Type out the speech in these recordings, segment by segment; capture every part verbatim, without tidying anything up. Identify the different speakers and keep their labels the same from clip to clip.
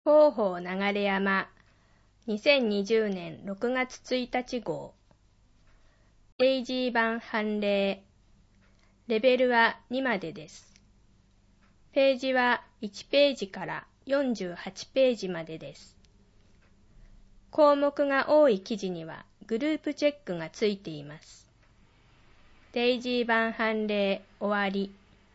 Speaker 1: 広報流山にせんにじゅうねんろくがつついたち号デイジー版判例レベルはにまでです。ページはいちページからよんじゅうはちページまでです。項目が多い記事にはグループチェックがついています。デイジー版判例終わり。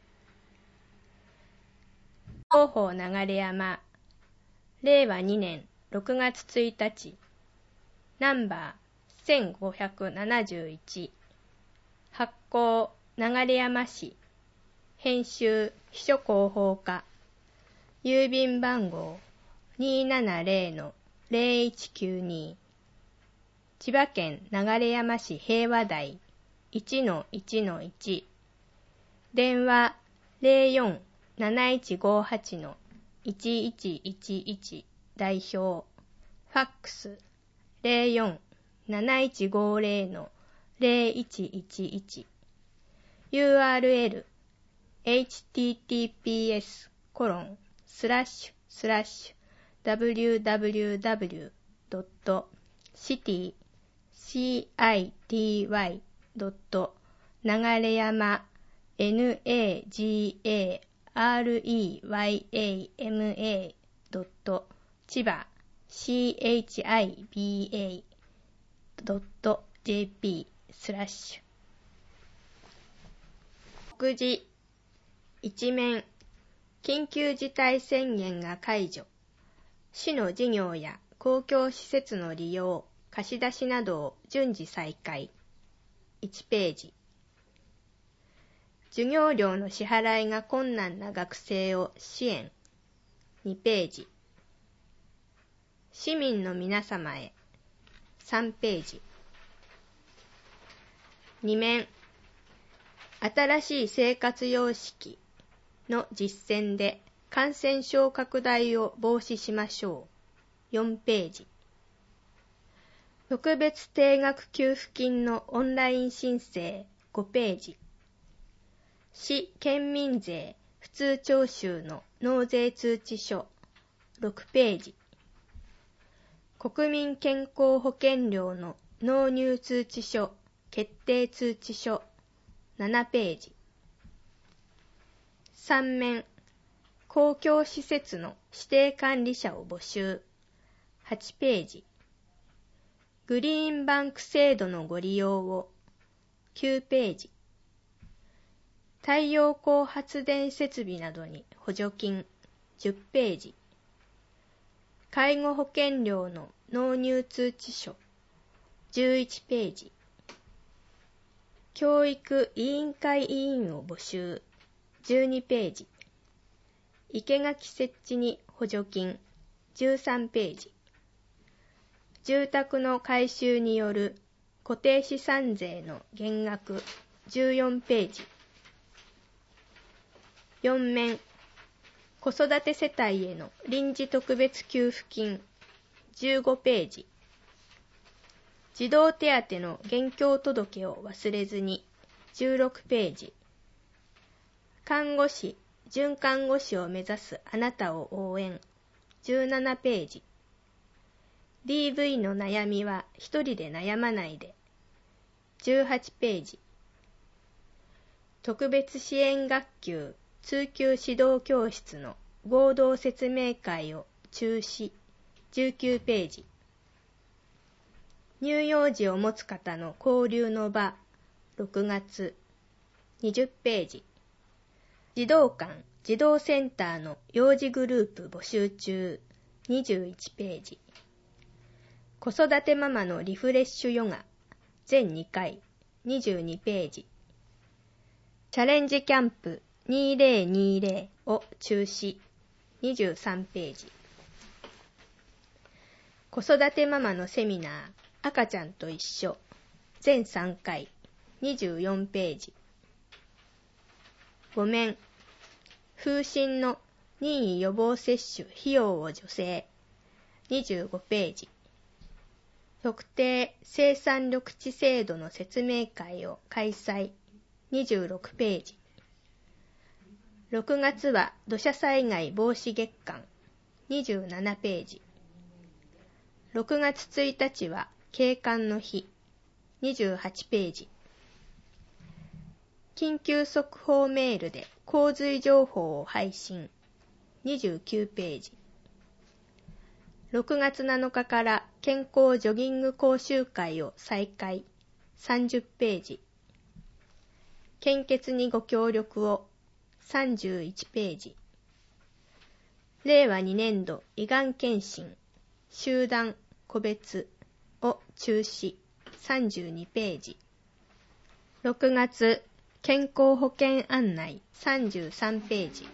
Speaker 1: 広報流山れいわにねんろくがつついたちナンバーせんごひゃくななじゅういち発行流山市編集秘書広報課郵便番号 にーななぜろのぜろいちきゅうに 千葉県流山市平和台 いちのいちのいち 電話 ぜろよんなないちごはちのいちいちいちいち 代表ファックス ぜろよんなないちごぜろのぜろいちいちいち ユーアールエル エイチティーティーピーエス コロン スラッシュスラッシュ ダブリューダブリューダブリュー ドット シティ シーアイティーワイ ドット 流山 ナガドット 千葉 シーエイチアイビーエー ドット ジェーピー スラッシュ告示一面緊急事態宣言が解除市の事業や公共施設の利用貸し出しなどを順次再開いちページ授業料の支払いが困難な学生を支援にページ市民の皆様へさんページに面新しい生活様式の実践で感染症拡大を防止しましょうよんページ特別定額給付金のオンライン申請ごページ市県民税普通徴収の納税通知書ろくページ国民健康保険料の納入通知書決定通知書ななページさん面公共施設の指定管理者を募集はちページグリーンバンク制度のご利用をきゅうページ太陽光発電設備などに補助金じゅっページ介護保険料の納入通知書じゅういちページ教育委員会委員を募集じゅうにページ生垣設置に補助金じゅうさんページ住宅の改修による固定資産税の減額じゅうよんページよん面子育て世帯への臨時特別給付金じゅうごページ児童手当の現況届を忘れずにじゅうろくページ看護師、准看護師を目指すあなたを応援じゅうななページ ディーブイ の悩みは一人で悩まないでじゅうはちページ特別支援学級通級指導教室の合同説明会を中止じゅうきゅうページ乳幼児を持つ方の交流の場ろくがつにじゅうページ児童館児童センターの幼児グループ募集中にじゅういちページ子育てママのリフレッシュヨガ全にかいにじゅうにページチャレンジキャンプにせんにじゅうを中止にじゅうさんページ子育てママのセミナー赤ちゃんと一緒全さんかいにじゅうよんページご面風疹の任意予防接種費用を助成にじゅうごページ特定生産緑地制度の説明会を開催にじゅうろくページろくがつは土砂災害防止月間にじゅうななページ。ろくがつついたちは警官の日、にじゅうはちページ。緊急速報メールで洪水情報を配信、にじゅうきゅうページ。ろくがつなのかから健康ジョギング講習会を再開、さんじゅっページ。献血にご協力を、さんじゅういちページ。れいわにねんど胃がん検診、集団、個別を中止、さんじゅうにページ。ろくがつ健康保険案内、さんじゅうさんページ。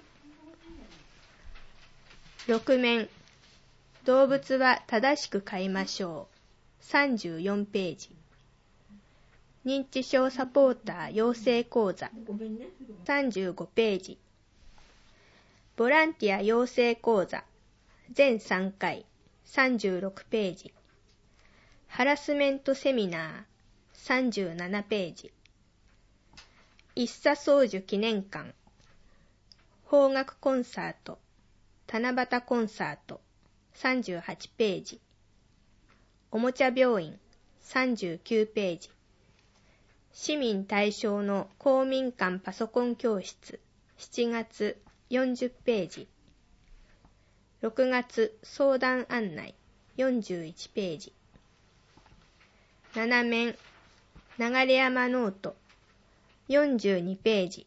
Speaker 1: ろくめん、動物は正しく飼いましょう、さんじゅうよんページ。認知症サポーター養成講座、さんじゅうごページ。ボランティア養成講座、全さんかい、さんじゅうろくページ。ハラスメントセミナー、さんじゅうななページ。一茶宗樹記念館、邦楽コンサート、七夕コンサート、さんじゅうはちページ。おもちゃ病院、さんじゅうきゅうページ。市民対象の公民館パソコン教室、しちがつ、よんじゅっページ。ろくがつ相談案内、よんじゅういちページ。ななめん、流山ノート、よんじゅうにページ。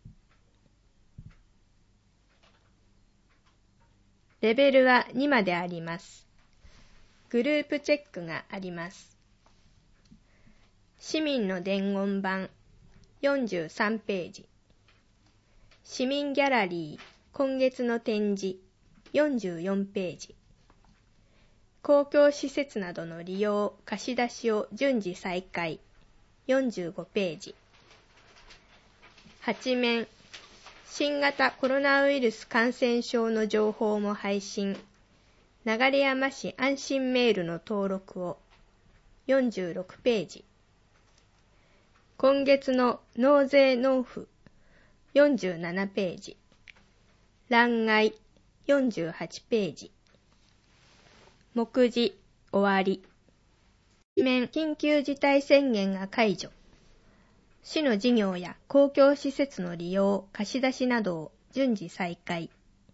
Speaker 1: レベルはにまであります。グループチェックがあります。市民の伝言板、よんじゅうさんページ。市民ギャラリー、今月の展示、よんじゅうよんページ。公共施設などの利用、貸し出しを順次再開、よんじゅうごページ。はちめん、新型コロナウイルス感染症の情報も配信、流山市安心メールの登録を、よんじゅうろくページ。今月の納税納付、よんじゅうななページ。欄外、よんじゅうはちページ。目次、終わり。面、緊急事態宣言が解除。市の事業や公共施設の利用、貸し出しなどを順次再開。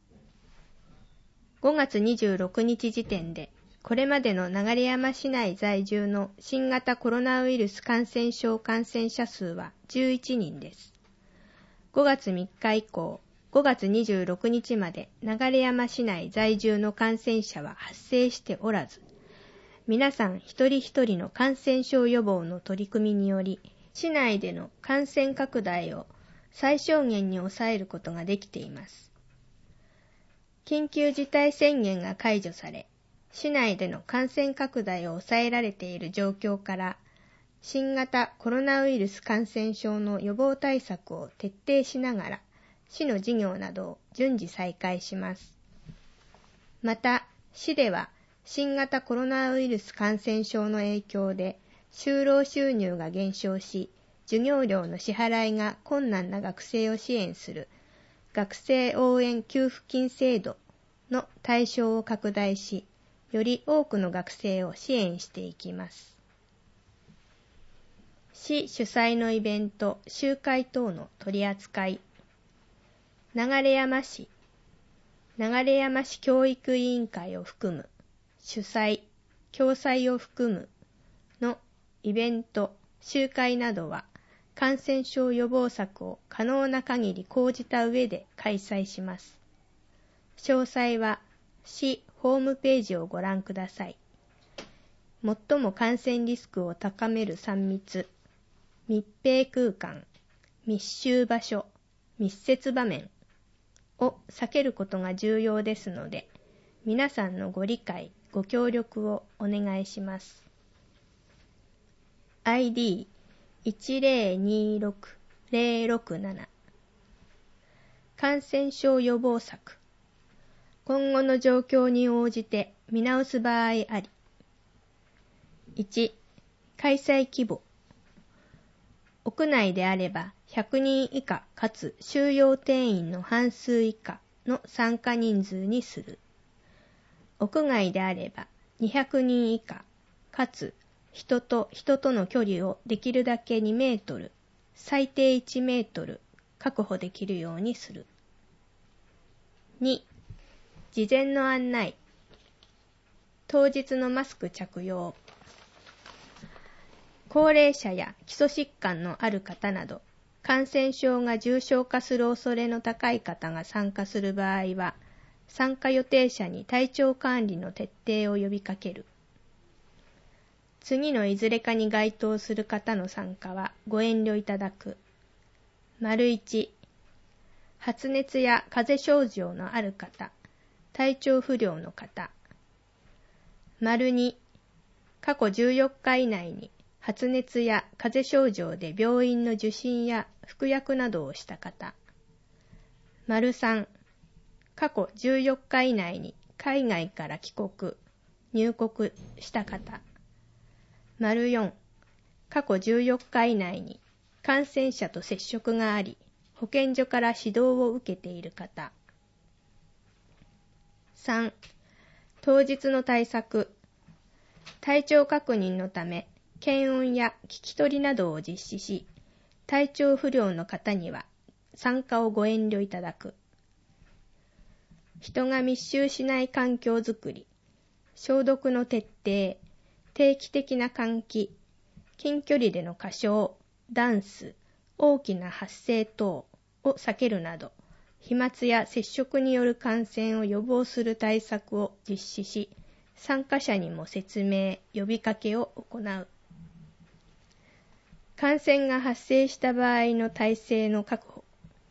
Speaker 1: ごがつにじゅうろくにち時点で、これまでの流山市内在住の新型コロナウイルス感染症感染者数はじゅういちにんです。ごがつみっか以降、ごがつにじゅうろくにちまで流山市内在住の感染者は発生しておらず、皆さん一人一人の感染症予防の取り組みにより、市内での感染拡大を最小限に抑えることができています。緊急事態宣言が解除され、市内での感染拡大を抑えられている状況から、新型コロナウイルス感染症の予防対策を徹底しながら、市の事業などを順次再開します。また、市では新型コロナウイルス感染症の影響で就労収入が減少し、授業料の支払いが困難な学生を支援する学生応援給付金制度の対象を拡大し、より多くの学生を支援していきます。市主催のイベント、集会等の取り扱い。流山市、流山市教育委員会を含む、主催、共催を含むのイベント、集会などは、感染症予防策を可能な限り講じた上で開催します。詳細は、市ホームページをご覧ください。最も感染リスクを高めるさん密、密閉空間、密集場所、密接場面を避けることが重要ですので、皆さんのご理解、ご協力をお願いします。アイディーいちゼロにろくゼロろくなな 感染症予防策。今後の状況に応じて見直す場合あり。いち、開催規模。屋内であればひゃくにん以下かつ収容定員の半数以下の参加人数にする。 屋外であればにひゃくにん以下、かつ人と人との距離をできるだけにメートル、最低いちメートル確保できるようにする。に、事前の案内。当日のマスク着用。高齢者や基礎疾患のある方など、感染症が重症化する恐れの高い方が参加する場合は、参加予定者に体調管理の徹底を呼びかける。次のいずれかに該当する方の参加はご遠慮いただく。丸いち、発熱や風邪症状のある方、体調不良の方。丸に、過去じゅうよっか以内に発熱や風邪症状で病院の受診や服薬などをした方。丸さん、過去じゅうよっか以内に海外から帰国、入国した方。丸よん、過去じゅうよっか以内に感染者と接触があり、保健所から指導を受けている方。さん、当日の対策。体調確認のため、検温や聞き取りなどを実施し、体調不良の方には参加をご遠慮いただく。人が密集しない環境づくり、消毒の徹底、定期的な換気、近距離での歌唱、ダンス、大きな発声等を避けるなど、飛沫や接触による感染を予防する対策を実施し、参加者にも説明、呼びかけを行う。感染が発生した場合の体制の確保。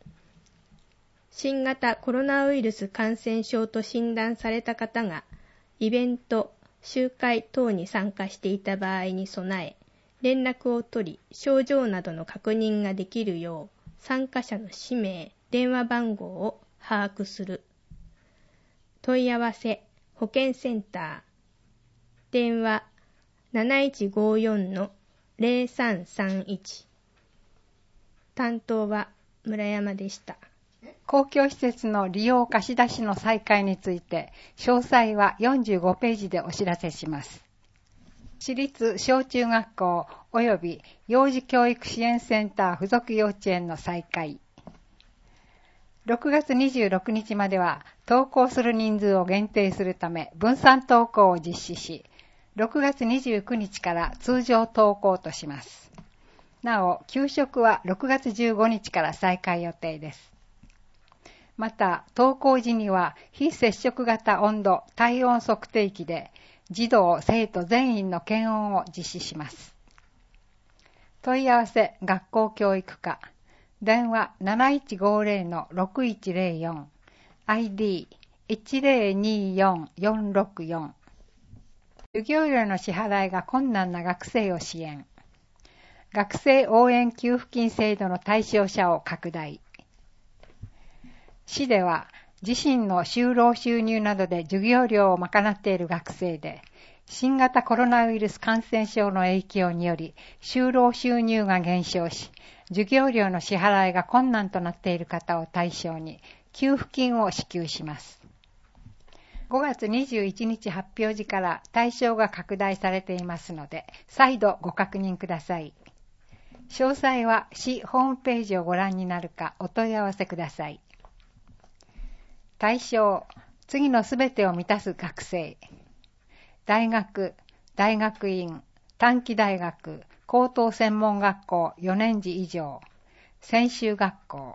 Speaker 1: 新型コロナウイルス感染症と診断された方が、イベント、集会等に参加していた場合に備え、連絡を取り、症状などの確認ができるよう、参加者の氏名、電話番号を把握する。問い合わせ、保健センター。電話 なないちごよんのゼロさんさんいち。担当は村山でした。
Speaker 2: 公共施設の利用貸し出しの再開について、詳細はよんじゅうごページでお知らせします。私立小中学校及び幼児教育支援センター附属幼稚園の再開。ろくがつにじゅうろくにちまでは登校する人数を限定するため分散登校を実施し、ろくがつにじゅうくにちから通常登校とします。なお、給食はろくがつじゅうごにちから再開予定です。また、登校時には非接触型温度体温測定器で児童・生徒全員の検温を実施します。問い合わせ学校教育課。電話 なないちごゼロのろくいちゼロよん、アイディーいちゼロによんよんろくよん。授業料の支払いが困難な学生を支援。学生応援給付金制度の対象者を拡大。市では自身の就労収入などで授業料を賄っている学生で、新型コロナウイルス感染症の影響により就労収入が減少し、授業料の支払いが困難となっている方を対象に給付金を支給します。ごがつにじゅういちにち発表時から対象が拡大されていますので、再度ご確認ください。詳細は市ホームページをご覧になるかお問い合わせください。対象、次のすべてを満たす学生。大学、大学院、短期大学、高等専門学校よねんじ以上、専修学校。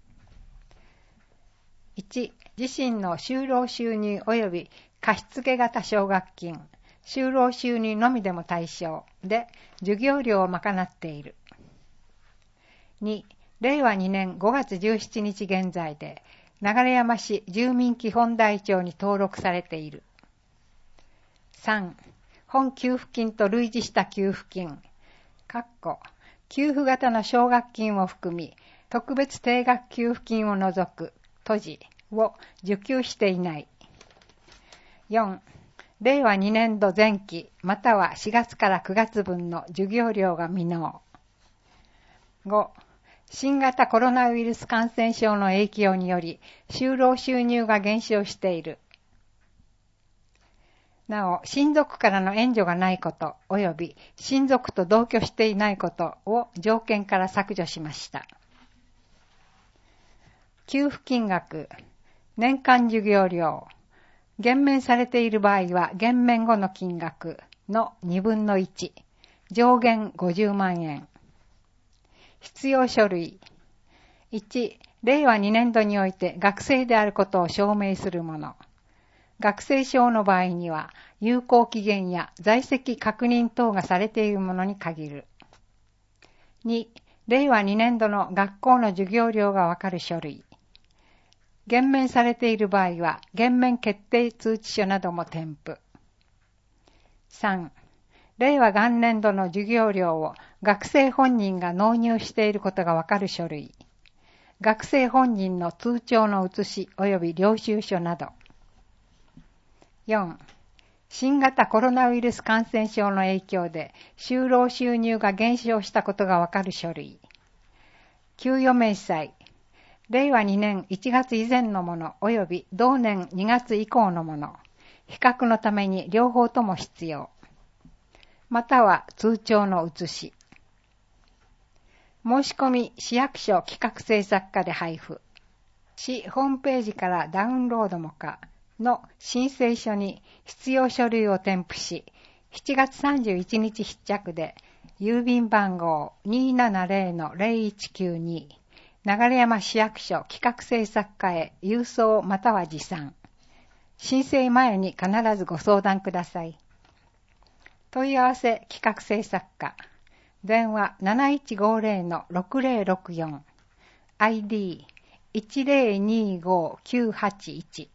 Speaker 2: いち、自身の就労収入及び貸付型奨学金、就労収入のみでも対象で授業料を賄っている。に、れいわにねんごがつじゅうしちにち現在で流山市住民基本台帳に登録されている。さん、本給付金と類似した給付金、かっこ給付型の奨学金を含み、特別定額給付金を除く閉じを受給していない。よん、れいわにねんど前期またはしがつからくがつぶんの授業料が未納。ご、新型コロナウイルス感染症の影響により就労収入が減少している。 なお、親族からの援助がないこと、及び親族と同居していないことを条件から削除しました。給付金額、年間授業料、減免されている場合は減免後の金額のにぶんのいち、上限ごじゅうまんえん。必要書類、いち、れいわにねんどにおいて学生であることを証明するもの。学生証の場合には、有効期限や在籍確認等がされているものに限る。に、れいわにねんどの学校の授業料がわかる書類。減免されている場合は、減免決定通知書なども添付。さん、れいわ元年度の授業料を学生本人が納入していることがわかる書類。学生本人の通帳の写し及び領収書など。よん、新型コロナウイルス感染症の影響で就労収入が減少したことがわかる書類。給与明細、れいわにねんいちがつ以前のもの及び同年にがつ以降のもの、比較のために両方とも必要。または通帳の写し。申し込み市役所企画制作課で配布。市ホームページからダウンロードも可の申請書に必要書類を添付し、しちがつさんじゅういちにち必着で、郵便番号 にーななぜろのぜろいちきゅうに、流山市役所企画制作課へ郵送または持参。申請前に必ずご相談ください。問い合わせ企画制作課。電話 なないちごぜろのろくぜろろくよん。アイディーいちぜろにごきゅうはちいち。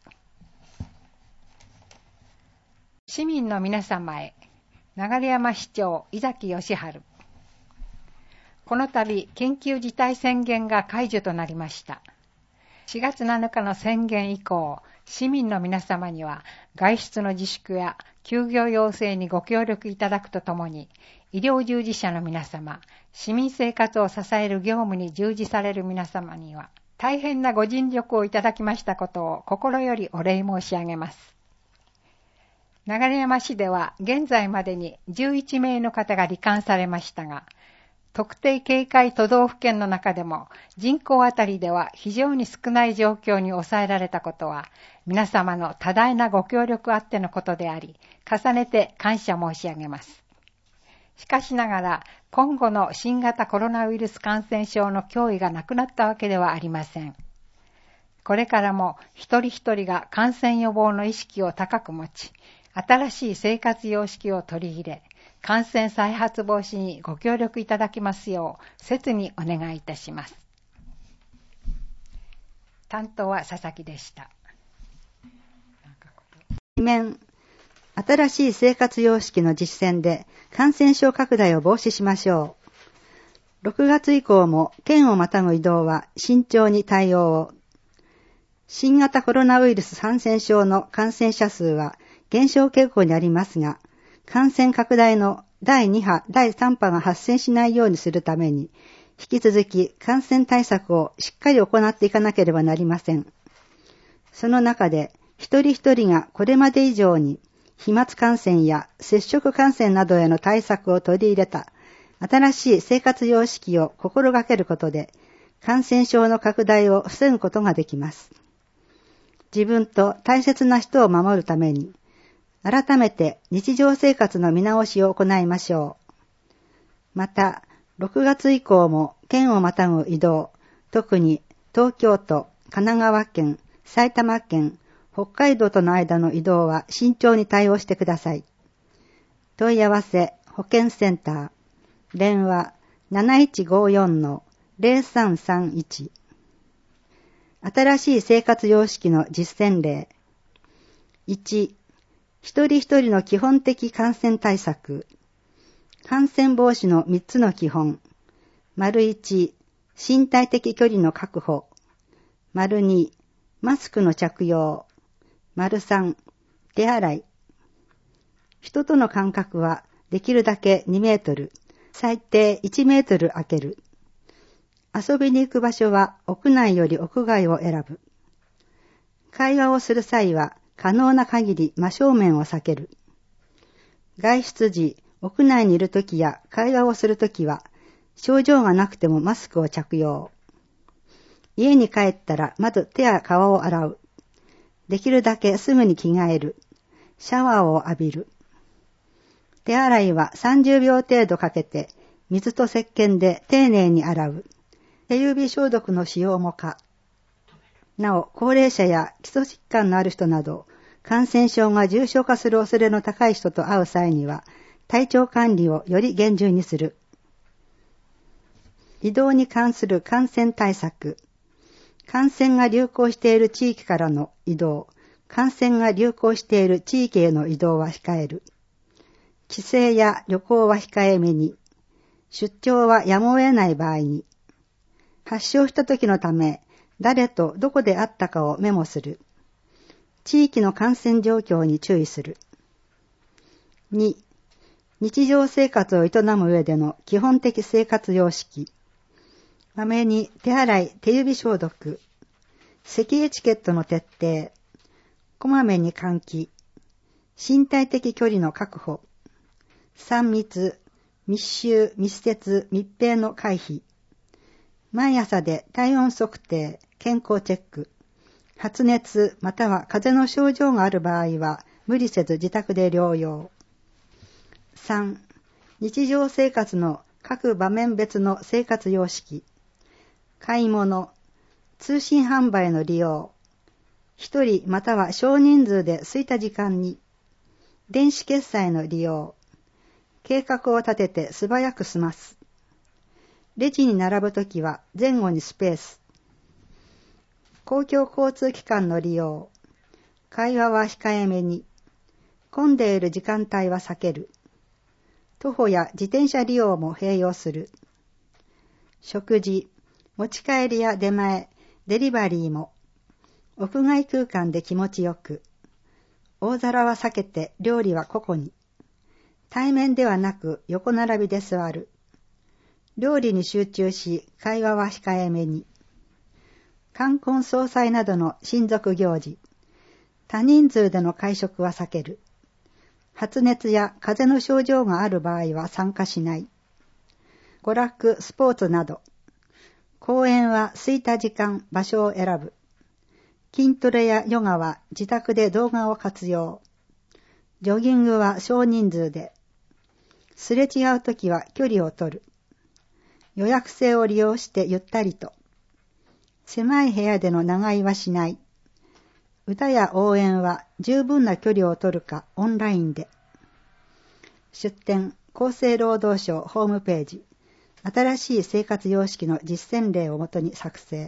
Speaker 2: 市民の皆様へ、流山市長井崎義治。この度、緊急事態宣言が解除となりました。しがつなのかの宣言以降、市民の皆様には外出の自粛や休業要請にご協力いただくとともに、医療従事者の皆様、市民生活を支える業務に従事される皆様には、大変なご尽力をいただきましたことを心よりお礼申し上げます。流山市では現在までにじゅういちめいの方が罹患されましたが、特定警戒都道府県の中でも人口あたりでは非常に少ない状況に抑えられたことは、皆様の多大なご協力あってのことであり、重ねて感謝申し上げます。しかしながら、今後の新型コロナウイルス感染症の脅威がなくなったわけではありません。これからも一人一人が感染予防の意識を高く持ち、新しい生活様式を取り入れ、感染再発防止にご協力いただきますよう、切にお願いいたします。担当は佐々木でした。
Speaker 3: 二面、新しい生活様式の実践で感染症拡大を防止しましょう。ろくがつ以降も県をまたぐ移動は慎重に対応を。新型コロナウイルス感染症の感染者数は減少傾向にありますが、感染拡大のだいには、だいさんぱが発生しないようにするために、引き続き感染対策をしっかり行っていかなければなりません。その中で、一人一人がこれまで以上に、飛沫感染や接触感染などへの対策を取り入れた、新しい生活様式を心がけることで、感染症の拡大を防ぐことができます。自分と大切な人を守るために、改めて日常生活の見直しを行いましょう。また、ろくがつ以降も県をまたぐ移動、特に東京都、神奈川県、埼玉県、北海道との間の移動は慎重に対応してください。問い合わせ、保健センター、電話 なないちごよんのぜろさんさんいち。新しい生活様式の実践例。いち、一人一人の基本的感染対策。感染防止のみっつの基本。丸いち、身体的距離の確保。丸に、マスクの着用。丸さん、手洗い。人との間隔はできるだけにメートル、最低いちメートル空ける。遊びに行く場所は屋内より屋外を選ぶ。会話をする際は可能な限り真正面を避ける。 外出時、屋内にいるときや会話をするときは、症状がなくてもマスクを着用。家に帰ったらまず手や顔を洗う。できるだけすぐに着替える。シャワーを浴びる。手洗いはさんじゅうびょう程度かけて、水と石鹸で丁寧に洗う。手指消毒の使用も可。なお、高齢者や基礎疾患のある人など、感染症が重症化する恐れの高い人と会う際には、体調管理をより厳重にする。移動に関する感染対策。感染が流行している地域からの移動、感染が流行している地域への移動は控える。帰省や旅行は控えめに。出張はやむを得ない場合に。発症した時のため、誰とどこで会ったかをメモする。地域の感染状況に注意する。に、日常生活を営む上での基本的生活様式。まめに手洗い、手指消毒、咳エチケットの徹底、こまめに換気、身体的距離の確保、三密、密集、密接、密閉の回避、毎朝で体温測定、健康チェック、発熱または風邪の症状がある場合は無理せず自宅で療養。さん、日常生活の各場面別の生活様式。買い物、通信販売の利用、一人または少人数で空いた時間に、電子決済の利用、計画を立てて素早く済ます。レジに並ぶときは前後にスペース。公共交通機関の利用、会話は控えめに、混んでいる時間帯は避ける。徒歩や自転車利用も併用する。食事、持ち帰りや出前、デリバリーも、屋外空間で気持ちよく、大皿は避けて料理は個々に、対面ではなく横並びで座る、料理に集中し会話は控えめに、冠婚葬祭などの親族行事、多人数での会食は避ける、発熱や風邪の症状がある場合は参加しない、娯楽、スポーツなど、公園は空いた時間、場所を選ぶ。筋トレやヨガは自宅で動画を活用。ジョギングは少人数で。すれ違うときは距離を取る。予約制を利用してゆったりと。狭い部屋での長居はしない。歌や応援は十分な距離を取るかオンラインで。出典、厚生労働省ホームページ。新しい生活様式の実践例をもとに作成。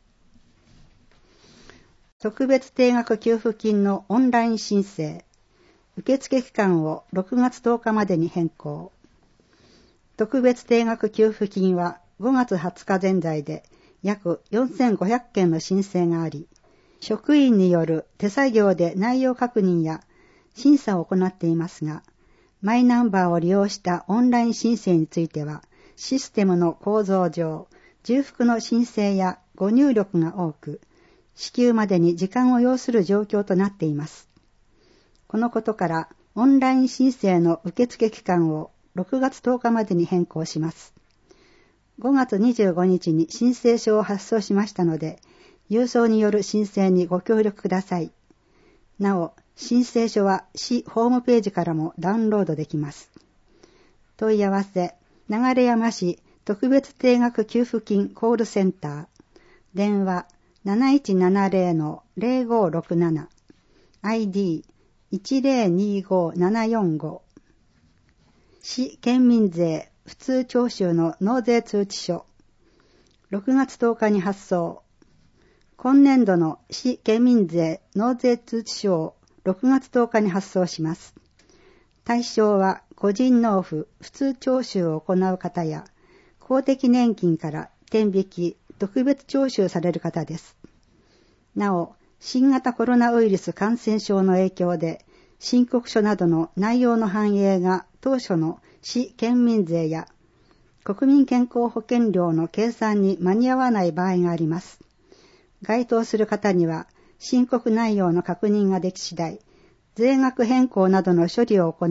Speaker 3: 特別定額給付金のオンライン申請。受付期間をろくがつとおかまでに変更。特別定額給付金はごがつはつか現在で約よんせんごひゃくけんの申請があり、職員による手作業で内容確認や審査を行っていますが、マイナンバーを利用したオンライン申請については、システムの構造上、重複の申請や誤入力が多く、支給までに時間を要する状況となっています。このことから、オンライン申請の受付期間をろくがつとおかまでに変更します。ごがつにじゅうごにちに申請書を発送しましたので、郵送による申請にご協力ください。なお、申請書は市ホームページからもダウンロードできます。問い合わせ、流山市特別定額給付金コールセンター、電話 なないちななゼロのゼロごろくなな、アイディーいちゼロにごななよんご、市県民税普通徴収の納税通知書、ろくがつとおかに発送。今年度の市県民税納税通知書をろくがつとおかに発送します。対象は個人納付、普通徴収を行う方や、公的年金から天引き、特別徴収される方です。なお、新型コロナウイルス感染症の影響で、申告書などの内容の反映が当初の市県民税や国民健康保険料の計算に間に合わない場合があります。該当する方には、申告内容の確認ができ次第、税額変更などの処理を行い、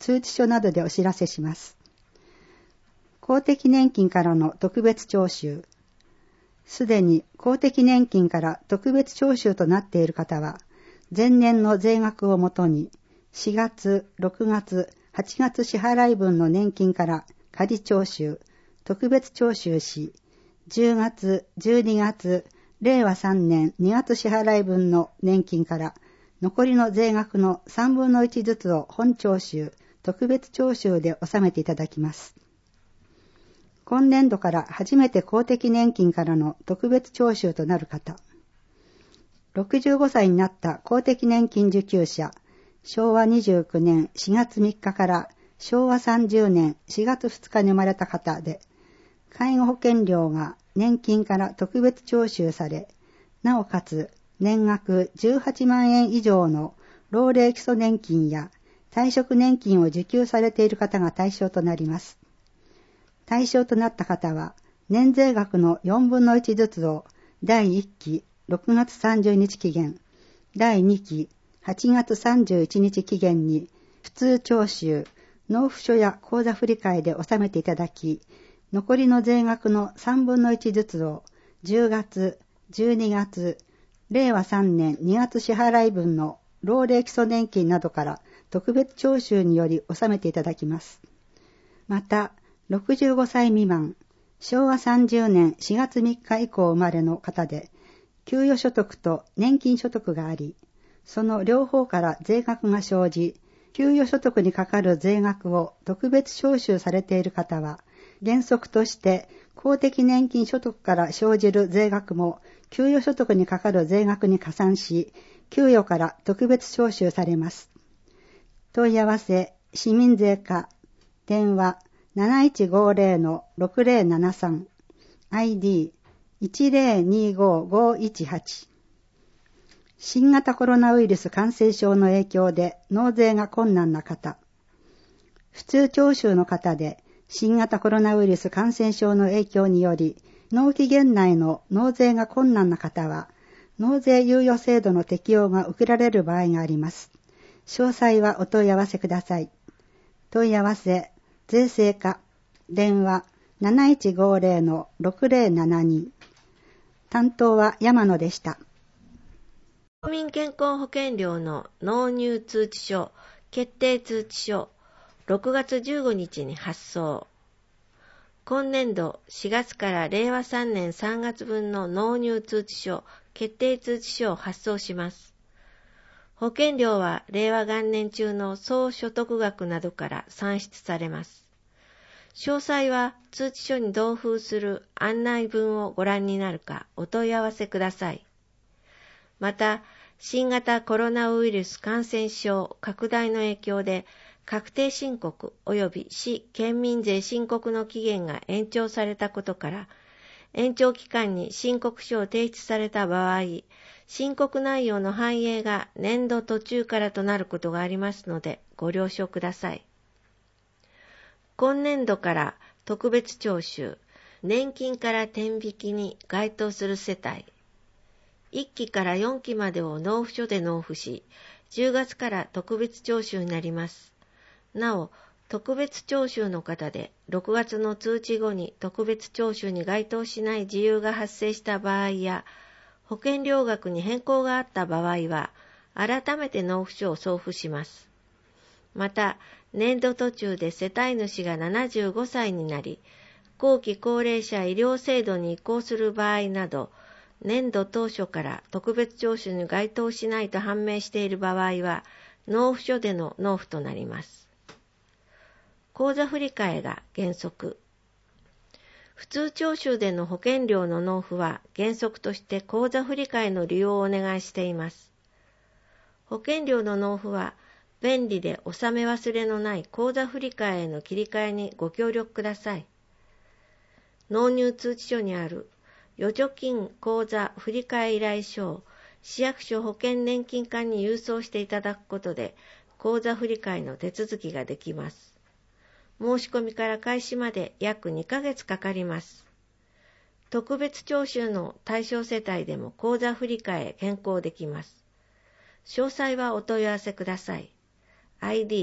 Speaker 3: 通知書などでお知らせします。公的年金からの特別徴収。すでに公的年金から特別徴収となっている方は、前年の税額をもとにしがつ、ろくがつ、はちがつ支払い分の年金から仮徴収、特別徴収し、じゅうがつ、じゅうにがつ、れいわさんねんにがつ支払い分の年金から残りの税額のさんぶんのいちずつを本徴収、特別徴収で納めていただきます。今年度から初めて公的年金からの特別徴収となる方、ろくじゅうごさいになった公的年金受給者、しょうわにじゅうきゅうねんしがつみっかからしょうわさんじゅうねんしがつふつかに生まれた方で、介護保険料が年金から特別徴収され、なおかつ年額じゅうはちまんえん以上の老齢基礎年金や退職年金を受給されている方が対象となります。対象となった方は、年税額のよんぶんのいちずつをだいいっきろくがつさんじゅうにち期限、だいにきはちがつさんじゅういちにち期限に普通徴収、納付書や口座振替で納めていただき、残りの税額のさんぶんのいちずつをじゅうがつ、じゅうにがつ、れいわさんねんにがつ支払い分の老齢基礎年金などから特別徴収により納めていただきます。また、ろくじゅうごさい未満、しょうわさんじゅうねんしがつみっか以降生まれの方で、給与所得と年金所得があり、その両方から税額が生じ、給与所得にかかる税額を特別徴収されている方は、原則として公的年金所得から生じる税額も給与所得にかかる税額に加算し、給与から特別徴収されます。問い合わせ、市民税課、電話なないちごぜろのろくぜろななさん、アイディーいちぜろにごごいちはち。新型コロナウイルス感染症の影響で納税が困難な方、普通徴収の方で新型コロナウイルス感染症の影響により納期限内の納税が困難な方は、納税猶予制度の適用が受けられる場合があります。詳細はお問い合わせください。問い合わせ、税制課、電話なないちごぜろのろくぜろななに。担当は山野でした。
Speaker 4: 国民健康保険料の納入通知書、決定通知書、ろくがつじゅうごにちに発送。今年度しがつかられいわさんねんさんがつぶんの納入通知書、決定通知書を発送します。保険料はれいわ元年中の総所得額などから算出されます。詳細は通知書に同封する案内文をご覧になるかお問い合わせください。また、新型コロナウイルス感染症拡大の影響で確定申告及び市県民税申告の期限が延長されたことから、延長期間に申告書を提出された場合、申告内容の反映が年度途中からとなることがありますのでご了承ください。今年度から特別徴収、年金から天引きに該当する世帯、いっきからよんきまでを納付書で納付し、じゅうがつから特別徴収になります。なお、特別徴収の方でろくがつの通知後に特別徴収に該当しない事由が発生した場合や、保険料額に変更があった場合は、改めて納付書を送付します。また、年度途中で世帯主がななじゅうごさいになり、後期高齢者医療制度に移行する場合など、年度当初から特別徴収に該当しないと判明している場合は、納付書での納付となります。口座振替が原則。普通徴収での保険料の納付は原則として口座振替の利用をお願いしています。保険料の納付は便利で納め忘れのない口座振替への切り替えにご協力ください。納入通知書にある預貯金口座振替依頼書を市役所保険年金課に郵送していただくことで口座振替の手続きができます。申し込みから開始まで約にかげつかかります。特別徴収の対象世帯でも口座振替へ変更できます。詳細はお問い合わせください。アイディー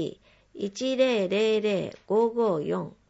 Speaker 4: いちゼロゼロゼロごごよん。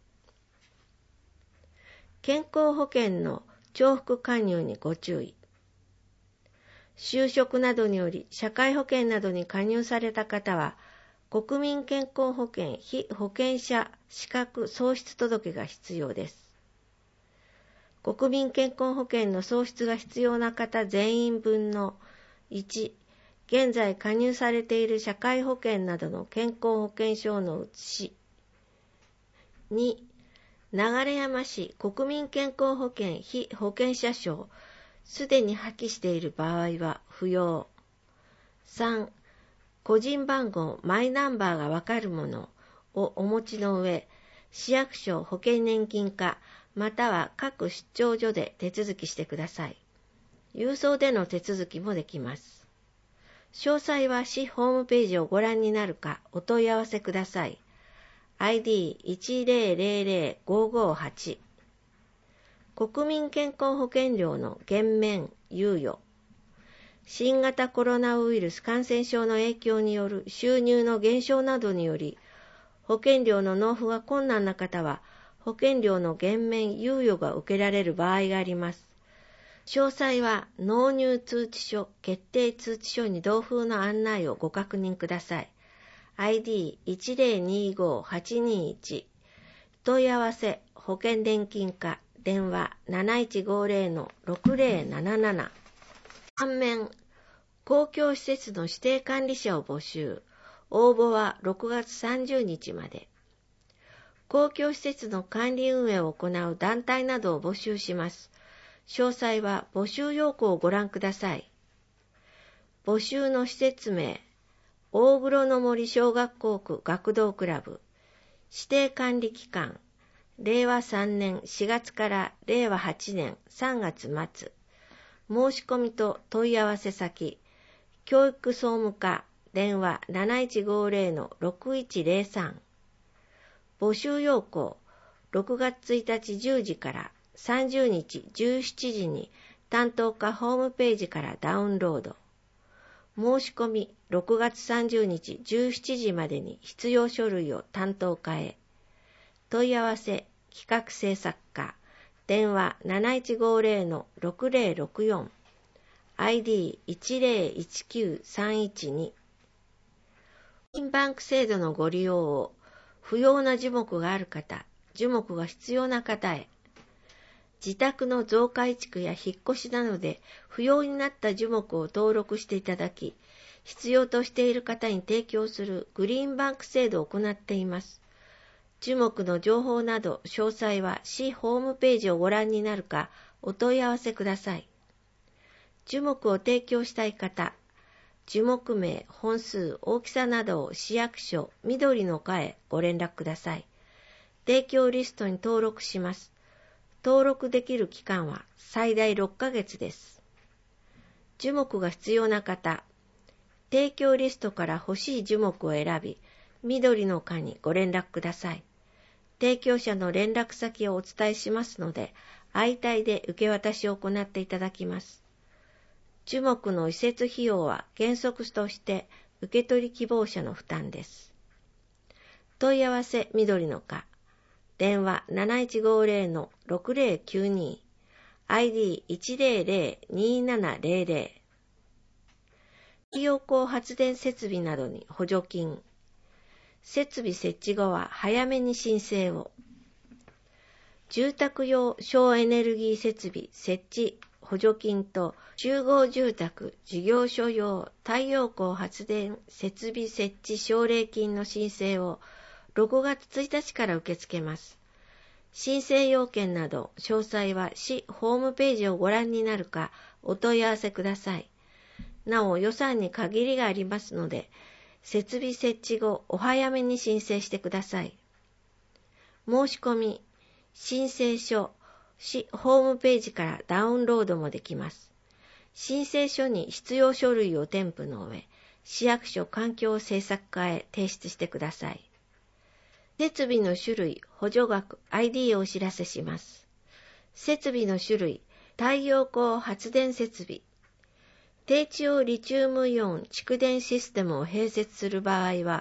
Speaker 4: 健康保険の重複加入にご注意。就職などにより社会保険などに加入された方は、国民健康保険被保険者資格喪失届が必要です。国民健康保険の創出が必要な方全員分のいち、現在加入されている社会保険などの健康保険証の写し。に、流山市国民健康保険被保険者証、すでに破棄している場合は不要。さん、個人番号マイナンバーがわかるものをお持ちの上、市役所保険年金課または各出張所で手続きしてください。郵送での手続きもできます。詳細は市ホームページをご覧になるかお問い合わせください。アイディーいちゼロゼロゼロごごはち。国民健康保険料の減免猶予。新型コロナウイルス感染症の影響による収入の減少などにより、保険料の納付が困難な方は、保険料の減免猶予が受けられる場合があります。詳細は納入通知書、決定通知書に同封の案内をご確認ください。アイディーいちゼロにごはちにいち。問い合わせ、保険年金課、電話なないちごゼロのろくゼロなななな。反面、公共施設の指定管理者を募集。応募はろくがつさんじゅうにちまで。公共施設の管理運営を行う団体などを募集します。詳細は募集要項をご覧ください。募集の施設名、大黒の森小学校区学童クラブ。指定管理期間、れいわさんねんしがつかられいわはちねんさんがつまつ。申し込みと問い合わせ先、教育総務課、電話なないちごゼロのろくいちゼロさん。募集要項、ろくがつついたちじゅうじからさんじゅうにちじゅうしちじに担当課ホームページからダウンロード。申し込みろくがつさんじゅうにちじゅうしちじまでに必要書類を担当課へ。問い合わせ、企画制作課、電話なないちごゼロのろくゼロろくよん。アイディーいちゼロいちきゅうさんいちに。金バンク制度のご利用を不要な樹木がある方、樹木が必要な方へ。自宅の増改築や引っ越しなどで不要になった樹木を登録していただき、必要としている方に提供するグリーンバンク制度を行っています。樹木の情報など詳細は市ホームページをご覧になるかお問い合わせください。樹木を提供したい方、樹木名、本数、大きさなどを市役所緑の課へご連絡ください。提供リストに登録します。登録できる期間は最大ろっかげつです。樹木が必要な方、提供リストから欲しい樹木を選び、緑の課にご連絡ください。提供者の連絡先をお伝えしますので、相対で受け渡しを行っていただきます。樹木の移設費用は原則として受取希望者の負担です。問い合わせ緑の課、電話なないちごゼロのろくゼロきゅうに、アイディーいちゼロゼロにななゼロゼロ。太陽光発電設備などに補助金。設備設置後は早めに申請を。住宅用省エネルギー設備設置補助金と集合住宅事業所用太陽光発電設備設置奨励金の申請をろくがつついたちから受け付けます。申請要件など詳細は市ホームページをご覧になるかお問い合わせください。なお予算に限りがありますので、設備設置後お早めに申請してください。申し込み、申請書、市ホームページからダウンロードもできます。申請書に必要書類を添付の上、市役所環境政策課へ提出してください。設備の種類、補助額、アイディー をお知らせします。設備の種類、太陽光発電設備。低地用リチウムイオン蓄電システムを併設する場合は、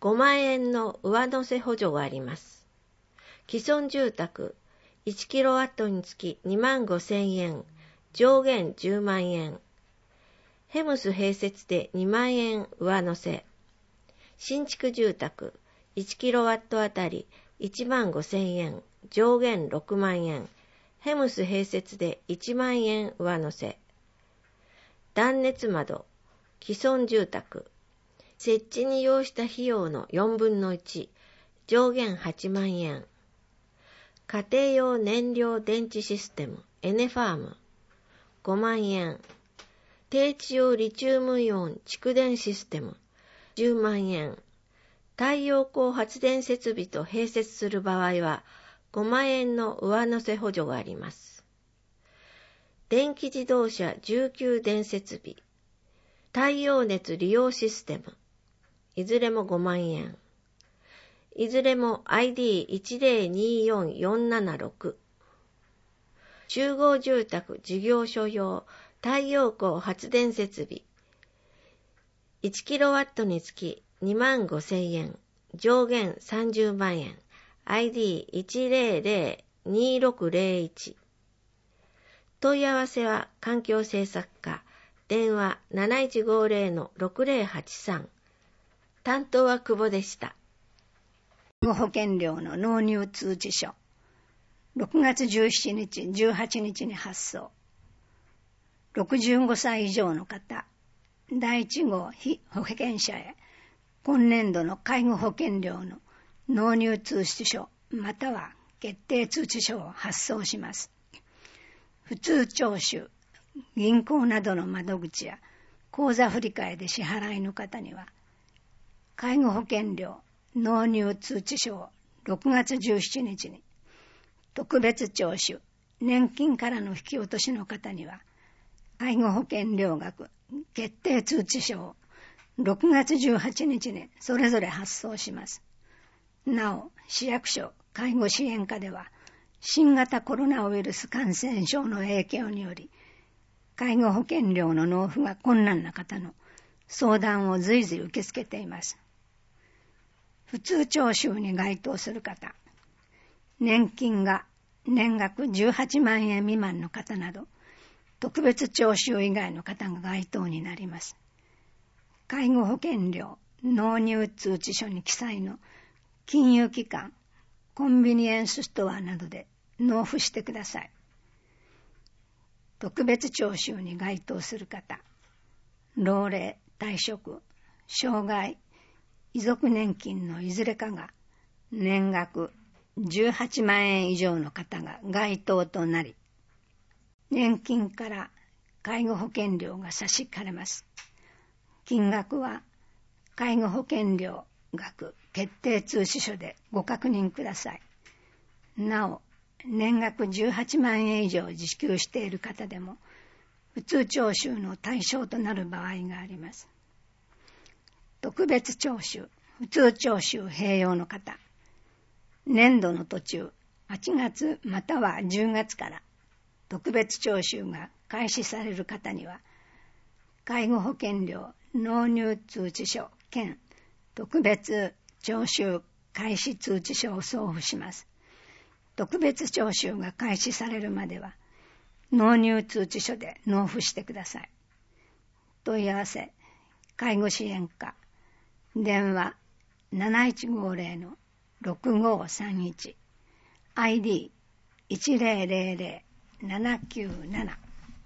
Speaker 4: ごまんえんの上乗せ補助があります。既存住宅いちキロワットにつきにまんごせんえん、上限じゅうまんえん。ヘムス併設でにまんえん上乗せ。新築住宅いちキロワットあたりいちまんごせんえん、上限ろくまんえん。ヘムス併設でいちまんえん上乗せ。断熱窓、既存住宅。設置に要した費用のよんぶんのいち、上限はちまんえん。家庭用燃料電池システム、エネファーム、ごまんえん。低地用リチウムイオン蓄電システム、じゅうまんえん。太陽光発電設備と併設する場合は、ごまんえんの上乗せ補助があります。電気自動車重級電設備、太陽熱利用システム、いずれもごまんえん。いずれも アイディーいちゼロによんよんななろく。集合住宅事業所用太陽光発電設備。いちキロワットにつきにまんごせんえん、上限さんじゅうまんえん。アイディーいちゼロゼロにろくゼロいち。問い合わせは環境政策課、電話 なないちごゼロのろくゼロはちさん。担当は久保でした。
Speaker 5: 保険料の納入通知書。ろくがつじゅうしちにち、じゅうはちにちに発送。ろくじゅうごさい以上の方、だいいち号被保険者へ、今年度の介護保険料の納入通知書または決定通知書を発送します。普通徴収、銀行などの窓口や口座振替で支払いの方には、介護保険料納入通知書をろくがつじゅうしちにちに、特別徴収、年金からの引き落としの方には、介護保険料額決定通知書をろくがつじゅうはちにちにそれぞれ発送します。なお、市役所介護支援課では、新型コロナウイルス感染症の影響により、介護保険料の納付が困難な方の相談を随時受け付けています。普通徴収に該当する方、年金が年額じゅうはちまんえん未満の方など、特別徴収以外の方が該当になります。介護保険料納入通知書に記載の金融機関、コンビニエンスストアなどで納付してください。特別徴収に該当する方、老齢、退職、障害、遺族年金のいずれかが年額じゅうはちまんえん以上の方が該当となり、年金から介護保険料が差し引かれます。金額は介護保険料額決定通知書でご確認ください。なお、年額じゅうはちまんえん以上支給している方でも、普通徴収の対象となる場合があります。特別徴収、普通徴収併用の方、年度の途中、はちがつまたはじゅうがつから特別徴収が開始される方には、介護保険料納入通知書兼特別徴収開始通知書を送付します。特別徴収が開始されるまでは、納入通知書で納付してください。問い合わせ、介護支援課、電話 なないちごゼロのろくごさんいち、アイディーいちゼロゼロゼロななきゅうなな。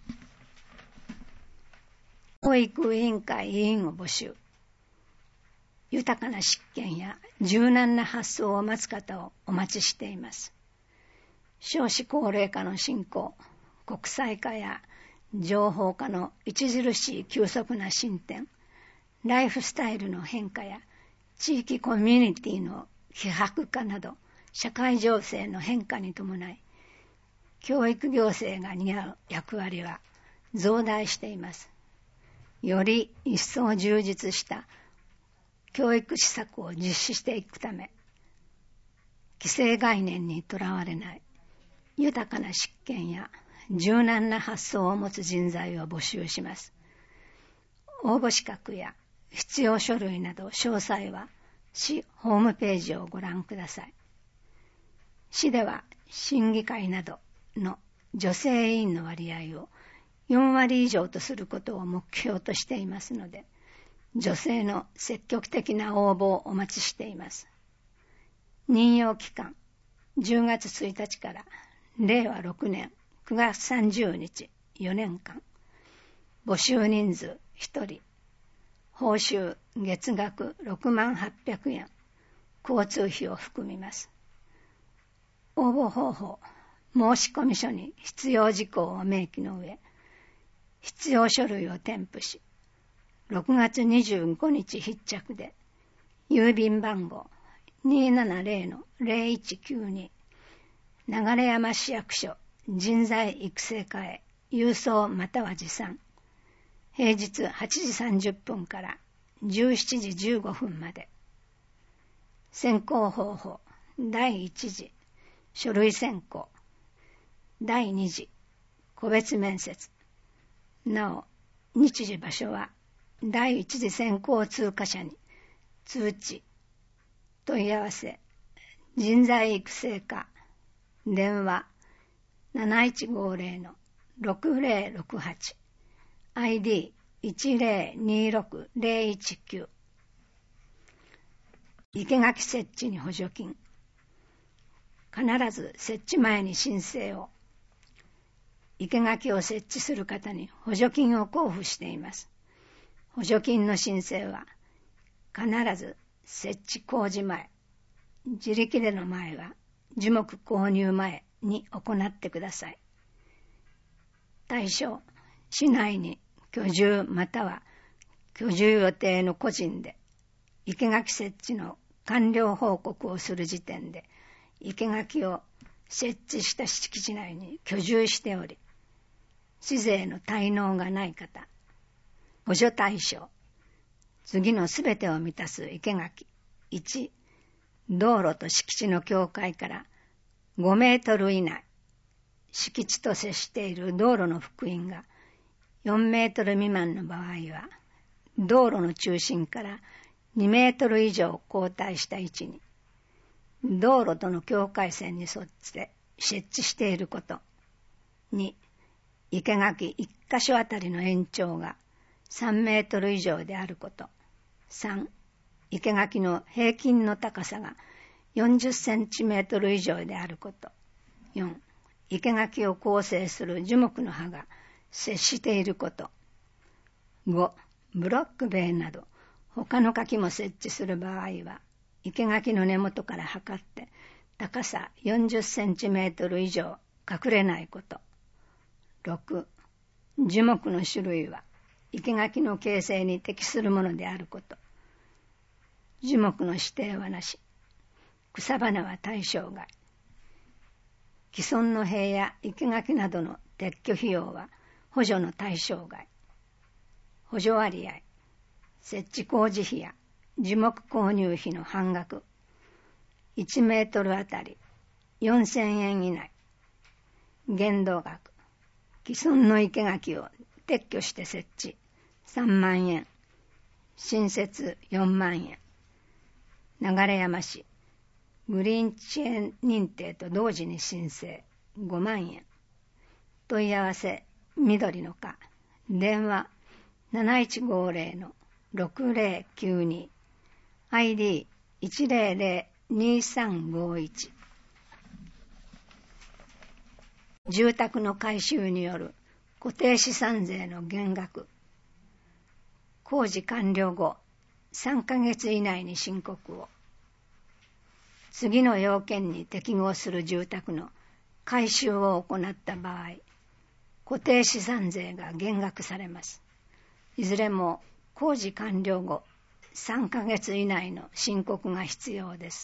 Speaker 5: 教育委員会委員を募集。豊かな執権や柔軟な発想を待つ方をお待ちしています。少子高齢化の進行、国際化や情報化の著しい急速な進展、ライフスタイルの変化や地域コミュニティの希薄化など、社会情勢の変化に伴い、教育行政が担う役割は増大しています。より一層充実した教育施策を実施していくため、既成概念にとらわれない豊かな執権や柔軟な発想を持つ人材を募集します。応募資格や必要書類など詳細は市ホームページをご覧ください。市では審議会などの女性委員の割合をよんわり以上とすることを目標としていますので、女性の積極的な応募をお待ちしています。任用期間、じゅうがつついたちかられいわろくねんくがつさんじゅうにちよねんかん。募集人数ひとり。報酬月額ろくまんはっぴゃくえん。交通費を含みます。応募方法、申込書に必要事項を明記の上、必要書類を添付し、ろくがつにじゅうごにち必着で、郵便番号 にーななぜろのぜろいちきゅうに 流山市役所人材育成課へ郵送または持参。平日はちじさんじゅっぷんからじゅうしちじじゅうごふんまで。選考方法、だいいちじ次書類選考、だいにじ個別面接。なお、日時場所はだいいちじ選考通過者に通知、問い合わせ、人材育成課、電話なないちごーぜろのろくぜろろくはち、アイディーいちぜろにろくぜろいちきゅう。生垣設置に補助金。必ず設置前に申請を。生垣を設置する方に補助金を交付しています。補助金の申請は必ず設置工事前、自力での前は樹木購入前に行ってください。対象、市内に居住または居住予定の個人で生垣設置の完了報告をする時点で生垣を設置した敷地内に居住しており、市税の滞納がない方、補助対象、次のすべてを満たす生垣。いち、道路と敷地の境界からごメートル以内、敷地と接している道路の幅員がよんメートル未満の場合は、道路の中心からにメートル以上後退した位置に、道路との境界線に沿って設置していること。に、生垣いっかしょあたりの延長がさんメートル以上であること。さん、生垣の平均の高さがよんじゅっセンチメートル以上であること。よん、生垣を構成する樹木の葉が接していること。ご、ブロック塀など他の垣も設置する場合は、生垣の根元から測って高さよんじゅっセンチメートル以上隠れないこと。ろく、樹木の種類は生垣の形成に適するものであること。樹木の指定はなし。草花は対象外。既存の塀や生垣などの撤去費用は補助の対象外。補助割合、設置工事費や樹木購入費の半額、いちメートルあたりよんせんえん以内。限度額、既存の生垣を撤去して設置さんまんえん、新設よんまんえん。流山市グリーンチェーン認定と同時に申請ごまんえん。問い合わせ緑の課、電話なないちごーぜろのろくぜろきゅうに、アイディーいちぜろぜろにさんごいち。住宅の改修による固定資産税の減額。工事完了後さんかげつ以内に申告を。次の要件に適合する住宅の改修を行った場合、固定資産税が減額されます。いずれも工事完了後さんかげつ以内の申告が必要です。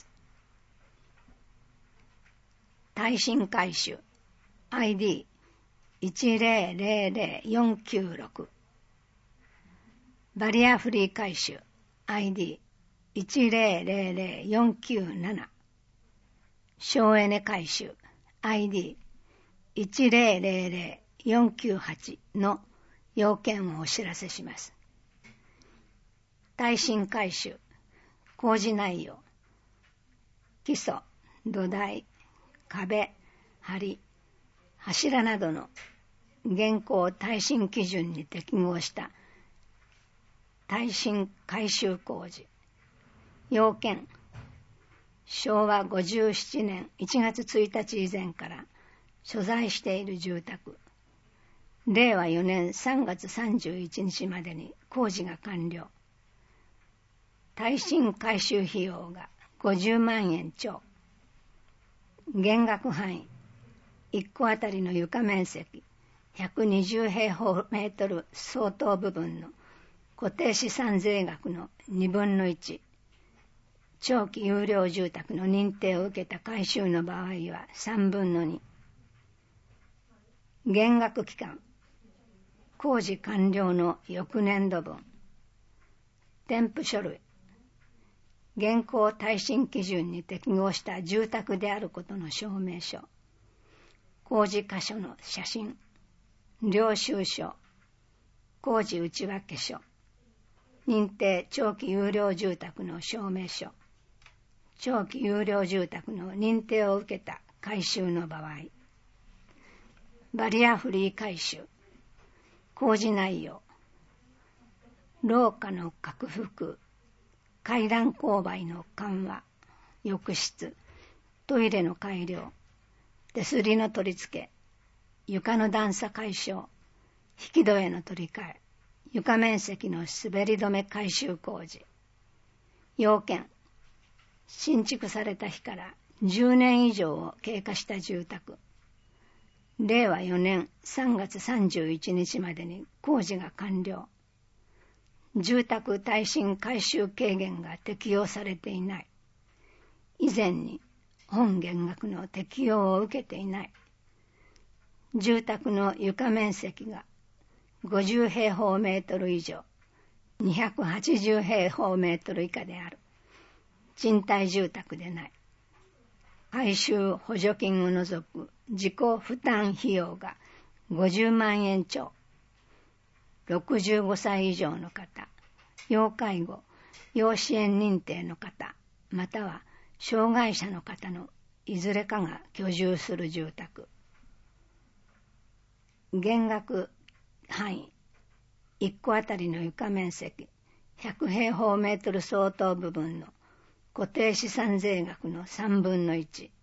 Speaker 5: 耐震改修 アイディーいちぜろぜろぜろよんきゅうろく、バリアフリー改修 アイディーいちぜろぜろぜろよんきゅうなな、省エネ改修 アイディーいちぜろぜろぜろよんきゅうはちの要件をお知らせします。耐震改修、 工事内容、基礎、土台、壁、梁、柱などの現行耐震基準に適合した耐震改修工事。要件、しょうわごじゅうななねんいちがつついたち以前から所在している住宅、れいわよねんさんがつさんじゅういちにちまでに工事が完了。耐震改修費用がごじゅうまんえん超。減額範囲、いっこあたりの床面積ひゃくにじゅうへいほうメートル相当部分の固定資産税額のにぶんのいち、長期有料住宅の認定を受けた改修の場合はさんぶんのに。減額期間、工事完了の翌年度分。添付書類、現行耐震基準に適合した住宅であることの証明書、工事箇所の写真、領収書、工事内訳書、認定長期有料住宅の証明書、長期有料住宅の認定を受けた改修の場合、バリアフリー改修、工事内容、廊下の拡幅、階段勾配の緩和、浴室、トイレの改良、手すりの取り付け、床の段差解消、引き戸への取り替え、床面積の滑り止め改修工事。要件、新築された日からじゅうねん以上を経過した住宅、れいわよねんさんがつさんじゅういちにちまでに工事が完了。住宅耐震改修軽減が適用されていない。以前に本減額の適用を受けていない。住宅の床面積がごじゅうへいほうメートル以上、にひゃくはちじゅうへいほうメートル以下である。賃貸住宅でない。改修補助金を除く自己負担費用がごじゅうまんえん超。ろくじゅうごさい以上の方、要介護、要支援認定の方、または障害者の方のいずれかが居住する住宅。減額範囲、いっこあたりの床面積ひゃくへいほうメートル相当部分の固定資産税額のさんぶんのいち。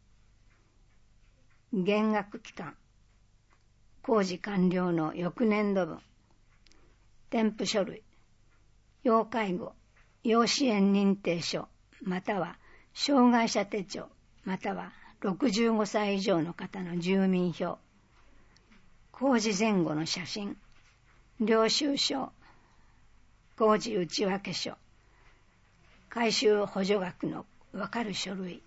Speaker 5: 減額期間、工事完了の翌年度分。添付書類、要介護、要支援認定書、または障害者手帳、またはろくじゅうごさい以上の方の住民票、工事前後の写真、領収書、工事内訳書、改修補助額の分かる書類、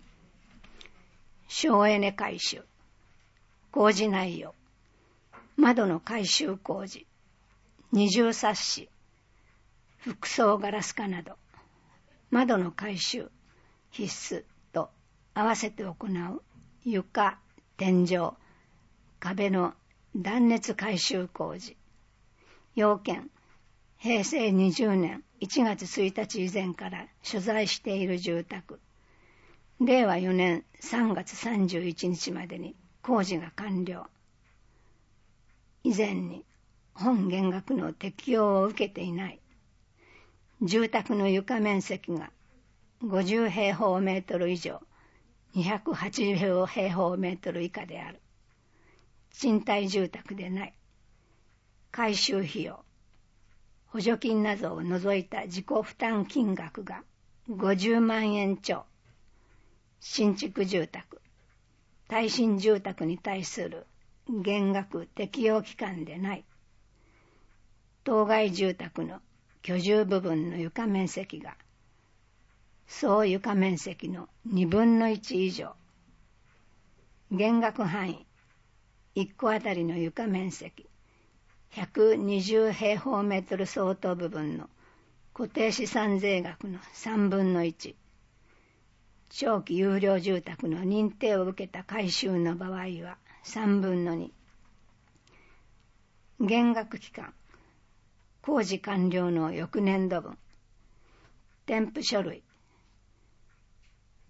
Speaker 5: 省エネ改修、工事内容、窓の改修工事、二重サッシ、複層ガラス化など、窓の改修、必須と合わせて行う床、天井、壁の断熱改修工事。要件、へいせいにじゅうねんいちがつついたち以前から所在している住宅、れいわよねんさんがつさんじゅういちにちまでに工事が完了。以前に本減額の適用を受けていない。住宅の床面積がごじゅうへいほうメートル以上、にひゃくはちじゅうへいほうメートル以下である。賃貸住宅でない。改修費用、補助金などを除いた自己負担金額がごじゅうまんえん超。新築住宅、耐震住宅に対する減額適用期間でない。当該住宅の居住部分の床面積が総床面積のにぶんのいち以上。減額範囲、いっこあたりの床面積ひゃくにじゅうへいほうメートル相当部分の固定資産税額のさんぶんのいち。長期有料住宅の認定を受けた改修の場合はさんぶんのに。減額期間、工事完了の翌年度分。添付書類、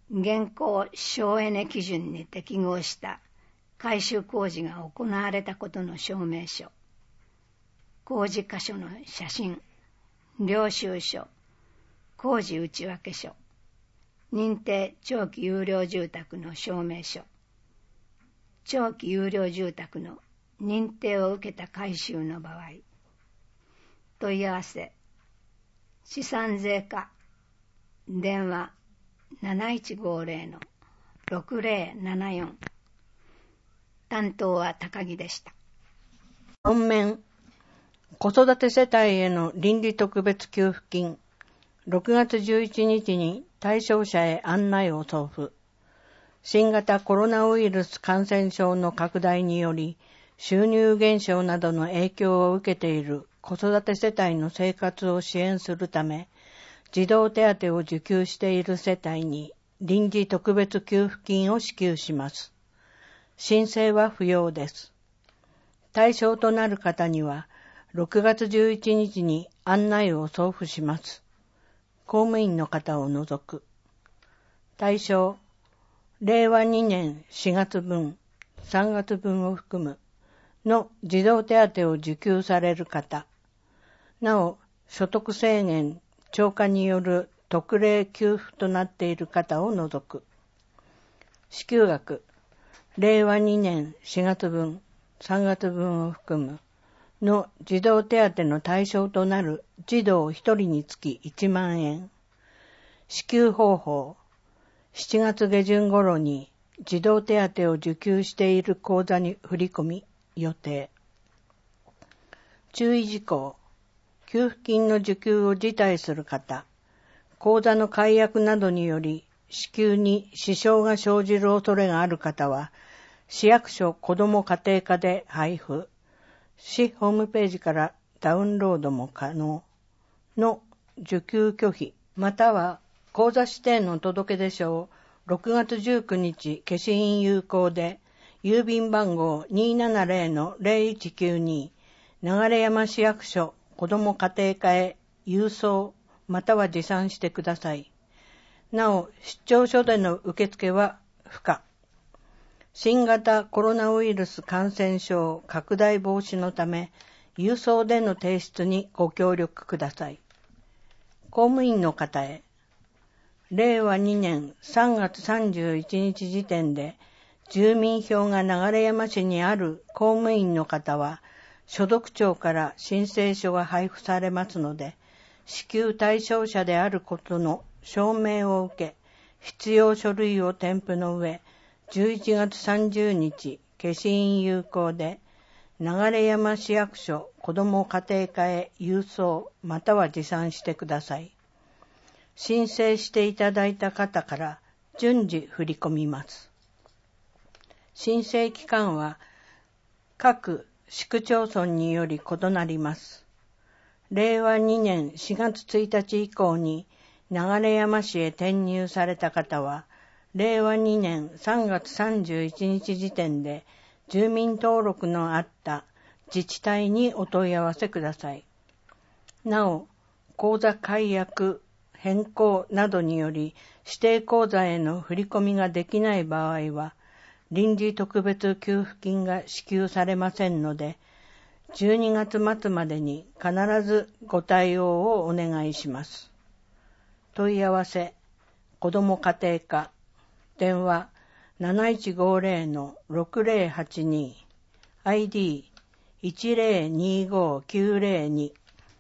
Speaker 5: 現行省エネ基準に適合した改修工事が行われたことの証明書、工事箇所の写真、領収書、工事内訳書、認定長期有料住宅の証明書、長期有料住宅の認定を受けた改修の場合、問い合わせ、資産税課、電話なないちごぜろのろくぜろななよん。担当は高木でした。
Speaker 6: 本面、子育て世帯への臨時特別給付金、ろくがつじゅういちにちに対象者へ案内を送付。新型コロナウイルス感染症の拡大により、収入減少などの影響を受けている子育て世帯の生活を支援するため、児童手当を受給している世帯に臨時特別給付金を支給します。申請は不要です。対象となる方には、ろくがつじゅういちにちに案内を送付します。公務員の方を除く。対象、れいわにねんしがつぶん、さんがつぶんを含むの児童手当を受給される方。なお、所得制限、超過による特例給付となっている方を除く。支給額、れいわにねんしがつぶん、さんがつぶんを含むの児童手当の対象となる児童ひとりにつきいちまんえん。支給方法、しちがつげじゅん頃に児童手当を受給している口座に振り込み予定。注意事項、給付金の受給を辞退する方、口座の解約などにより支給に支障が生じる恐れがある方は、市役所子ども家庭課で配布、市ホームページからダウンロードも可能の受給拒否、または口座指定の届出書をろくがつじゅうくにち消印有効で、郵便番号 にーななぜろのぜろいちきゅうに 流山市役所子ども家庭課へ郵送または持参してください。なお、出張所での受付は不可。新型コロナウイルス感染症拡大防止のため、郵送での提出にご協力ください。公務員の方へ、れいわにねんさんがつさんじゅういちにち時点で、住民票が流山市にある公務員の方は、所属庁から申請書が配布されますので、支給対象者であることの証明を受け、必要書類を添付の上、じゅういちがつさんじゅうにち消印有効で、流山市役所子ども家庭課へ郵送または持参してください。申請していただいた方から順次振り込みます。申請期間は各市区町村により異なります。れいわにねんしがつついたち以降に流山市へ転入された方は、れいわにねんさんがつさんじゅういちにち時点で住民登録のあった自治体にお問い合わせください。なお、口座解約、変更などにより指定口座への振り込みができない場合は、臨時特別給付金が支給されませんので、じゅうにがつまつまでに必ずご対応をお願いします。問い合わせ、子ども家庭課、電話なないちごぜろのろくぜろはちに、アイディーいちぜろにごきゅうぜろに。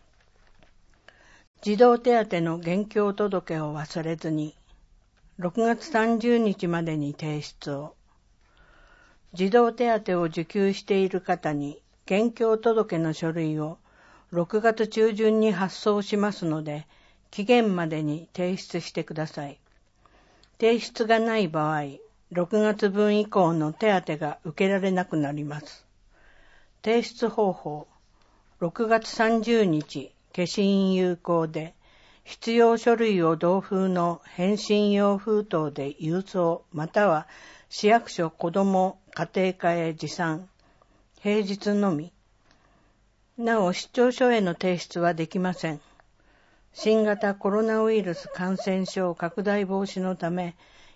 Speaker 6: 児童手当の現況届を忘れずに、ろくがつさんじゅうにちまでに提出を。児童手当を受給している方に、現況届の書類をろくがつちゅうじゅんに発送しますので、期限までに提出してください。提出がない場合、ろくがつぶん以降の手当が受けられなくなります。提出方法、ろくがつさんじゅうにち消印有効で、必要書類を同封の返信用封筒で郵送または市役所子ども家庭課へ持参、平日のみ。なお、出張所への提出はできません。新型コロナウイルス感染症拡大防止のため、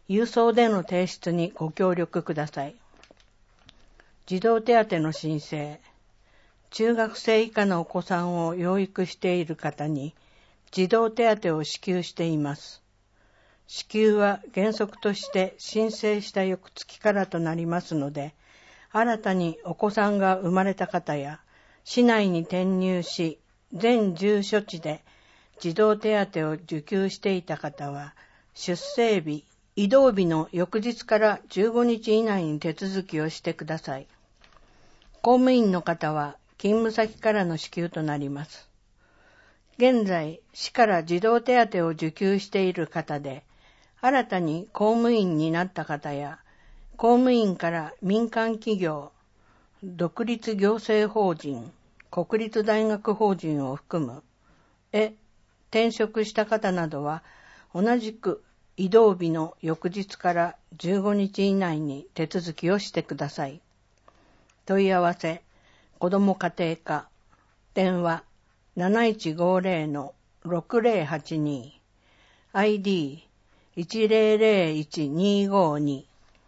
Speaker 6: 郵送での提出にご協力ください。児童手当の申請。中学生以下のお子さんを養育している方に児童手当を支給しています。支給は原則として申請した翌月からとなりますので、新たにお子さんが生まれた方や、市内に転入し、全住所地で児童手当を受給していた方は、出生日、異動日の翌日からじゅうごにち以内に手続きをしてください。公務員の方は勤務先からの支給となります。現在、市から児童手当を受給している方で、新たに公務員になった方や、公務員から民間企業、独立行政法人、国立大学法人を含む、へ転職した方などは、同じく異動日の翌日からじゅうごにち以内に手続きをしてください。問い合わせ、子ども家庭課、電話 なないちごーぜろ のろくぜろはちに、アイディーいちぜろぜろいちにごに。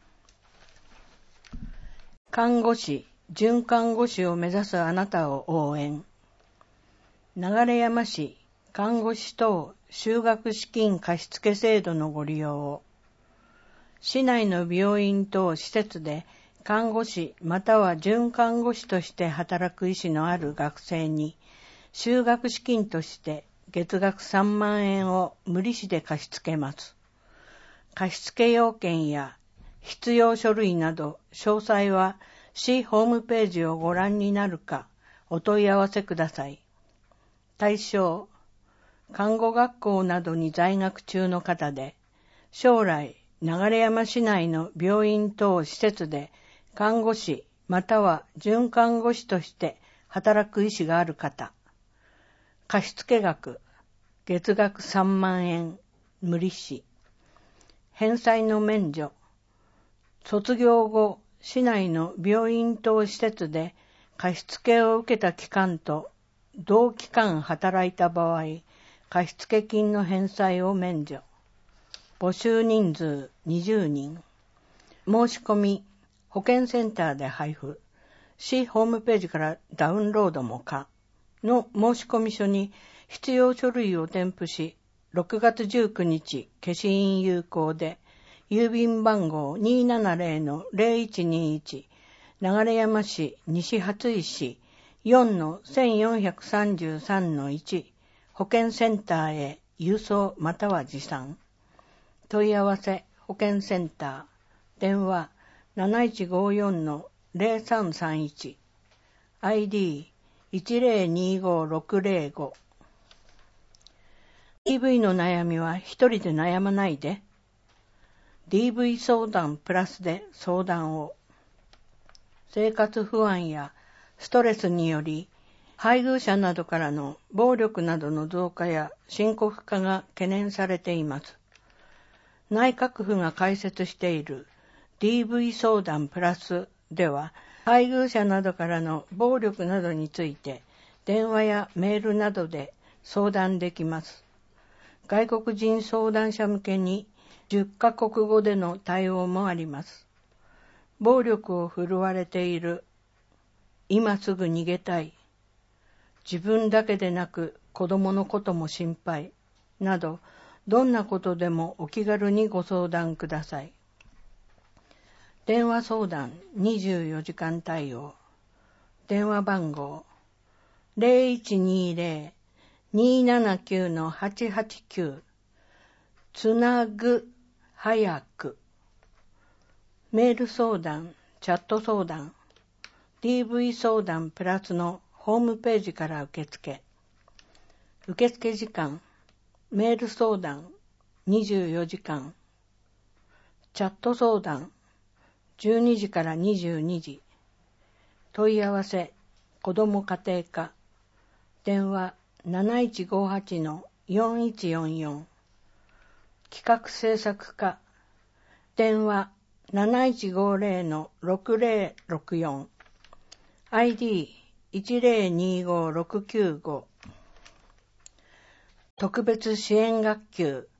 Speaker 6: 看護師、准看護師を目指すあなたを応援。流山市看護師等就学資金貸付制度のご利用を。市内の病院等施設で看護師または准看護師として働く意思のある学生に、就学資金として月額さんまんえんを無利子で貸し付けます。貸付要件や必要書類など詳細は市ホームページをご覧になるかお問い合わせください。対象、看護学校などに在学中の方で、将来流山市内の病院等施設で看護師または准看護師として働く意思がある方。貸付額、月額さんまんえん、無利子。返済の免除。卒業後、市内の病院等施設で貸付を受けた期間と同期間働いた場合、貸付金の返済を免除。募集人数にじゅうにん。申し込み、保健センターで配布。市ホームページからダウンロードも可。の申し込み書に必要書類を添付し、ろくがつじゅうくにち消印有効で、郵便番号 にーななぜろ のぜろいちにいち、流山市西初石 よんのせんよんひゃくさんじゅうさんのいち、保健センターへ郵送または持参。問い合わせ保健センター、電話 なないちごーよん のぜろさんさんいち、アイディーいちぜろにごろくぜろご。ディーブイ の悩みは一人で悩まないで。ディーブイ 相談プラスで相談を。生活不安やストレスにより、配偶者などからの暴力などの増加や深刻化が懸念されています。内閣府が開設している ディーブイ 相談プラスでは、配偶者などからの暴力などについて電話やメールなどで相談できます。外国人相談者向けにじゅっかこくごでの対応もあります。暴力を振るわれている、今すぐ逃げたい、自分だけでなく子供のことも心配など、どんなことでもお気軽にご相談ください。電話相談にじゅうよじかん対応。電話番号 ぜろいちにぜろ にーななきゅう のはちはちきゅう。つなぐ早く。メール相談、チャット相談、ディーブイ 相談プラスのホームページから受付。受付時間、メール相談にじゅうよじかん。チャット相談じゅうにじからにじゅうにじ。問い合わせ、子ども家庭課。電話なないちごはちのよんいちよんよん。企画制作課。電話なないちごぜろのろくぜろろくよん。アイディーいちぜろにごろくきゅうご。特別支援学級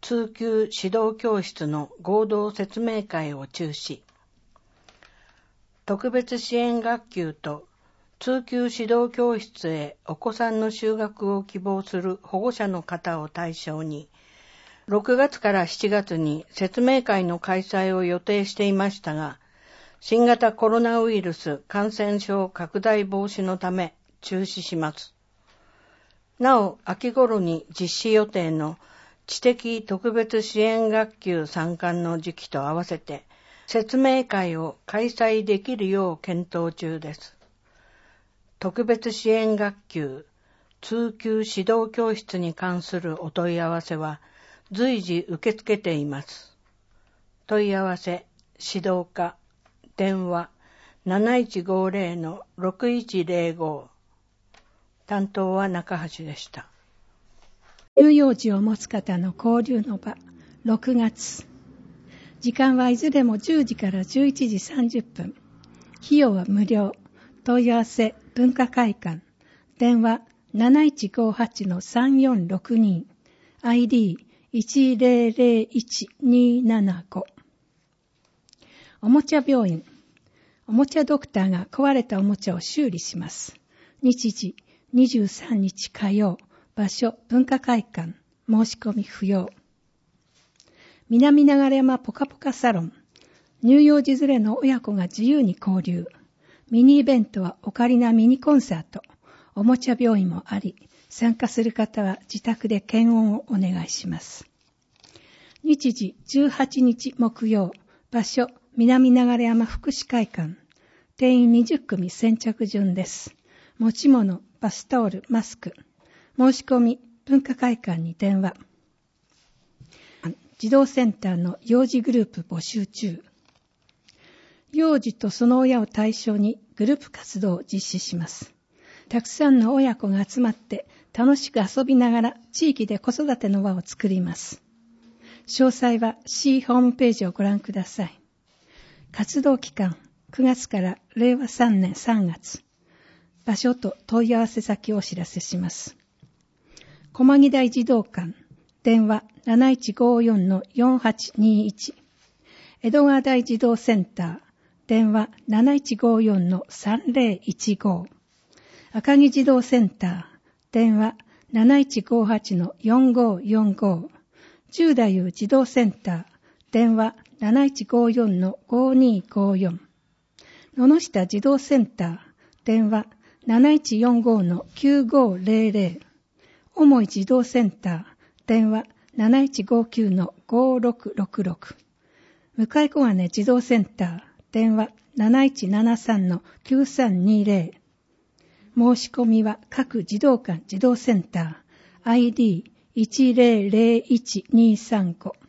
Speaker 6: 通級指導教室の合同説明会を中止。特別支援学級と通級指導教室へお子さんの就学を希望する保護者の方を対象に、ろくがつからしちがつに説明会の開催を予定していましたが、新型コロナウイルス感染症拡大防止のため中止します。なお、秋頃に実施予定の知的特別支援学級参観の時期と合わせて、説明会を開催できるよう検討中です。特別支援学級、通級指導教室に関するお問い合わせは随時受け付けています。問い合わせ、指導課、電話 なないちごぜろ のろくいちぜろご。担当は中橋でした。
Speaker 7: 乳幼児を持つ方の交流の場、ろくがつ。時間はいずれもじゅうじからじゅういちじさんじゅっぷん。費用は無料。問い合わせ、文化会館。電話 なないちごはち のさんよんろくに。アイディーいちぜろぜろいちにななご。おもちゃ病院。おもちゃドクターが壊れたおもちゃを修理します。日時にじゅうさんにち火曜。場所文化会館。申し込み不要。南流山ポカポカサロン。乳幼児連れの親子が自由に交流。ミニイベントはオカリナミニコンサート。おもちゃ病院もあり、参加する方は自宅で検温をお願いします。日時じゅうはちにち木曜。場所南流山福祉会館。定員にじゅっくみ先着順です。持ち物、バスタオル、マスク。申し込み、文化会館に電話。児童センターの幼児グループ募集中。幼児とその親を対象にグループ活動を実施します。たくさんの親子が集まって楽しく遊びながら地域で子育ての輪を作ります。詳細は C ホームページをご覧ください。活動期間くがつかられいわさんねんさんがつ。場所と問い合わせ先をお知らせします。駒木台児童館。電話 なないちごよん のよんはちにいち。江戸川台児童センター。電話 なないちごよん のさんぜろいちご。赤城児童センター。電話 なないちごはち のよんごよんご。十太夫児童センター。電話 なないちごよん のごにごよん。野々下児童センター。電話 なないちよんご のきゅうごぜろぜろ。重い児童センター。電話 なないちごきゅう のごろくろくろく。向小金児童センター。電話 なないちななさん のきゅうさんにぜろ。申し込みは各児童館児童センター。アイディーいちぜろぜろいちにさんご。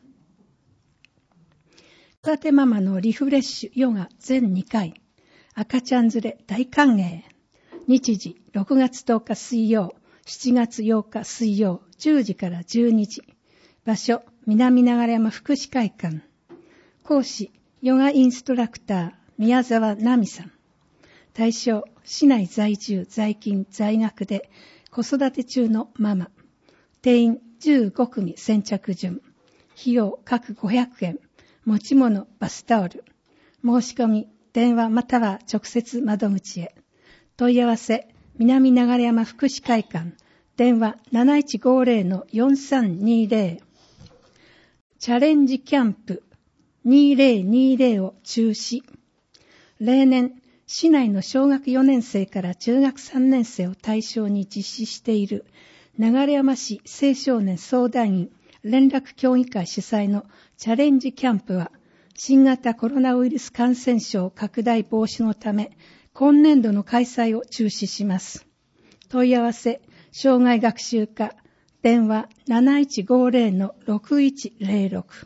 Speaker 7: 子育てママのリフレッシュヨガ全にかい。赤ちゃん連れ大歓迎。日時ろくがつとおか水曜、しちがつようか水曜、じゅうじからじゅうにじ。場所南流山福祉会館。講師ヨガインストラクター宮沢奈美さん。対象市内在住在勤在学で子育て中のママ。定員じゅうごくみ先着順。費用各ごひゃくえん。持ち物バスタオル。申し込み電話または直接窓口へ。問い合わせ南流山福祉会館。電話 なないちごぜろ のよんさんにぜろ。チャレンジキャンプにせんにじゅうを中止。例年、市内の小学よねんせいから中学さんねんせいを対象に実施している流山市青少年相談員連絡協議会主催のチャレンジキャンプは、新型コロナウイルス感染症拡大防止のため、今年度の開催を中止します。問い合わせ、障害学習課、電話 なないちごぜろ のろくいちぜろろく。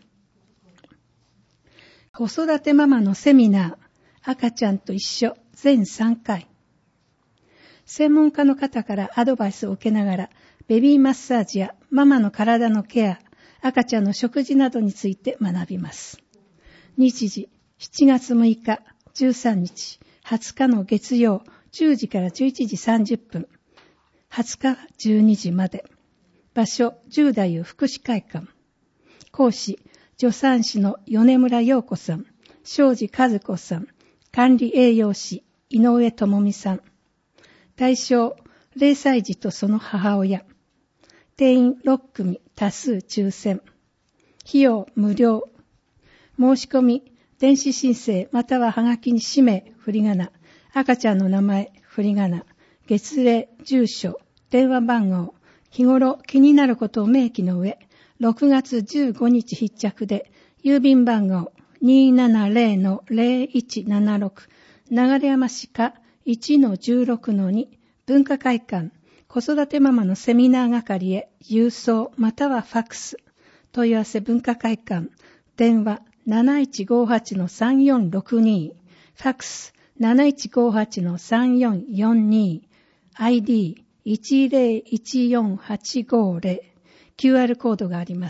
Speaker 7: 子育てママのセミナー、赤ちゃんと一緒全さんかい。専門家の方からアドバイスを受けながら、ベビーマッサージやママの体のケア、赤ちゃんの食事などについて学びます。日時、しちがつむいか、じゅうさんにち、はつかの月曜、じゅうじからじゅういちじさんじゅっぷん。はつかはじゅうにじまで。場所、十太夫福祉会館。 講師、助産師の米村陽子さん、庄司和子さん、管理栄養士、井上智美さん。対象、れいさい児とその母親。定員ろっくみ、多数抽選。費用無料。申し込み、電子申請またははがきに氏名、振り仮名、赤ちゃんの名前、振り仮名、月齢、住所、電話番号、日頃気になることを明記の上、ろくがつじゅうごにち必着で、郵便番号 にーななぜろのぜろいちななろく、流山市課 いちのじゅうろくのに、文化会館、子育てママのセミナー係へ郵送またはファックス。問い合わせ文化会館、電話 なないちごはちのさんよんろくに、ファックス なないちごはちのさんよんよんに、アイディーいちぜろいちよんはちごぜろ、キューアール コードがあります。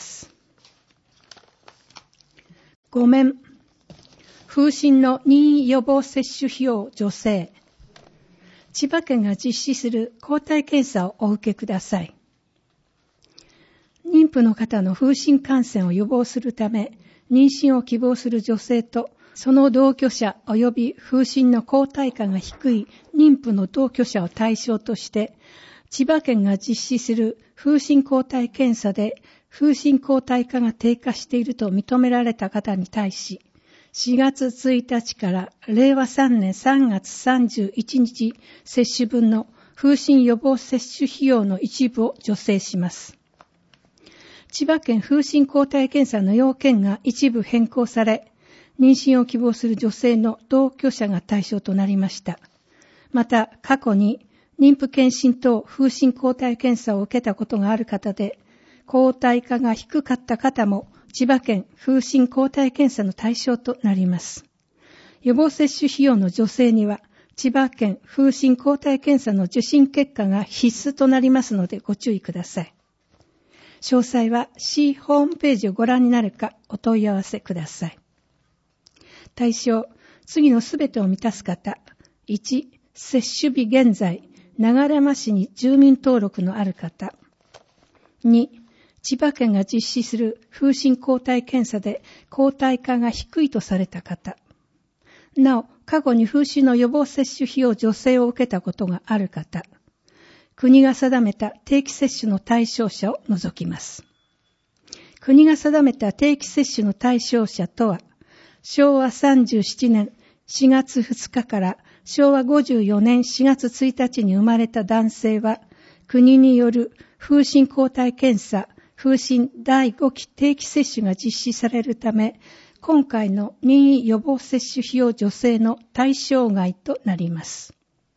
Speaker 7: ごめん。風疹の任意予防接種費用助成。千葉県が実施する抗体検査をお受けください。妊婦の方の風疹感染を予防するため、妊娠を希望する女性と、その同居者及び風疹の抗体価が低い妊婦の同居者を対象として、千葉県が実施する風疹抗体検査で風疹抗体価が低下していると認められた方に対し、しがつついたちかられいわさんねんさんがつさんじゅういちにち接種分の風疹予防接種費用の一部を助成します。千葉県風疹抗体検査の要件が一部変更され、妊娠を希望する女性の同居者が対象となりました。また、過去に妊婦検診等風疹抗体検査を受けたことがある方で、抗体価が低かった方も千葉県風疹抗体検査の対象となります。予防接種費用の助成には、千葉県風疹抗体検査の受診結果が必須となりますのでご注意ください。詳細は市ホームページをご覧になるかお問い合わせください。対象、次のすべてを満たす方。いち、接種日現在、流山市に住民登録のある方。に、千葉県が実施する風疹抗体検査で抗体価が低いとされた方。なお、過去に風疹の予防接種費用助成を受けたことがある方。国が定めた定期接種の対象者を除きます。国が定めた定期接種の対象者とは、しょうわさんじゅうななねんしがつふつかからしょうわごじゅうよねんしがつついたちに生まれた男性は、国による風疹抗体検査、風疹だいごき定期接種が実施されるため、今回の任意予防接種費用助成の対象外となります。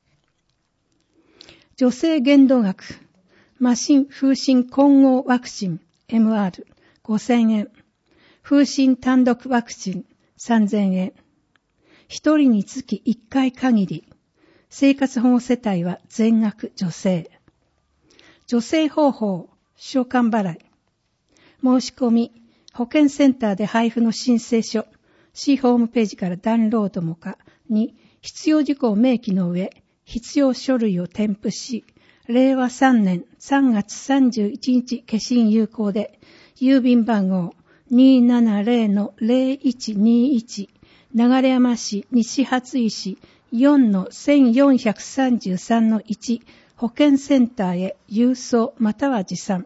Speaker 7: 助成限度額、麻疹風疹混合ワクチン エムアールごせんえん、風疹単独ワクチンさんぜんえん、一人につきいっかい限り、生活保護世帯は全額助成。助成方法、償還払い。申し込み、保健センターで配布の申請書、市ホームページからダウンロードもかに必要事項を明記の上、必要書類を添付し、れいわさんねんさんがつさんじゅういちにち消印有効で、郵便番号 にーななぜろのぜろいちにいち、流山市西初石 よんのせんよんひゃくさんじゅうさんのいち 保健センターへ郵送または持参。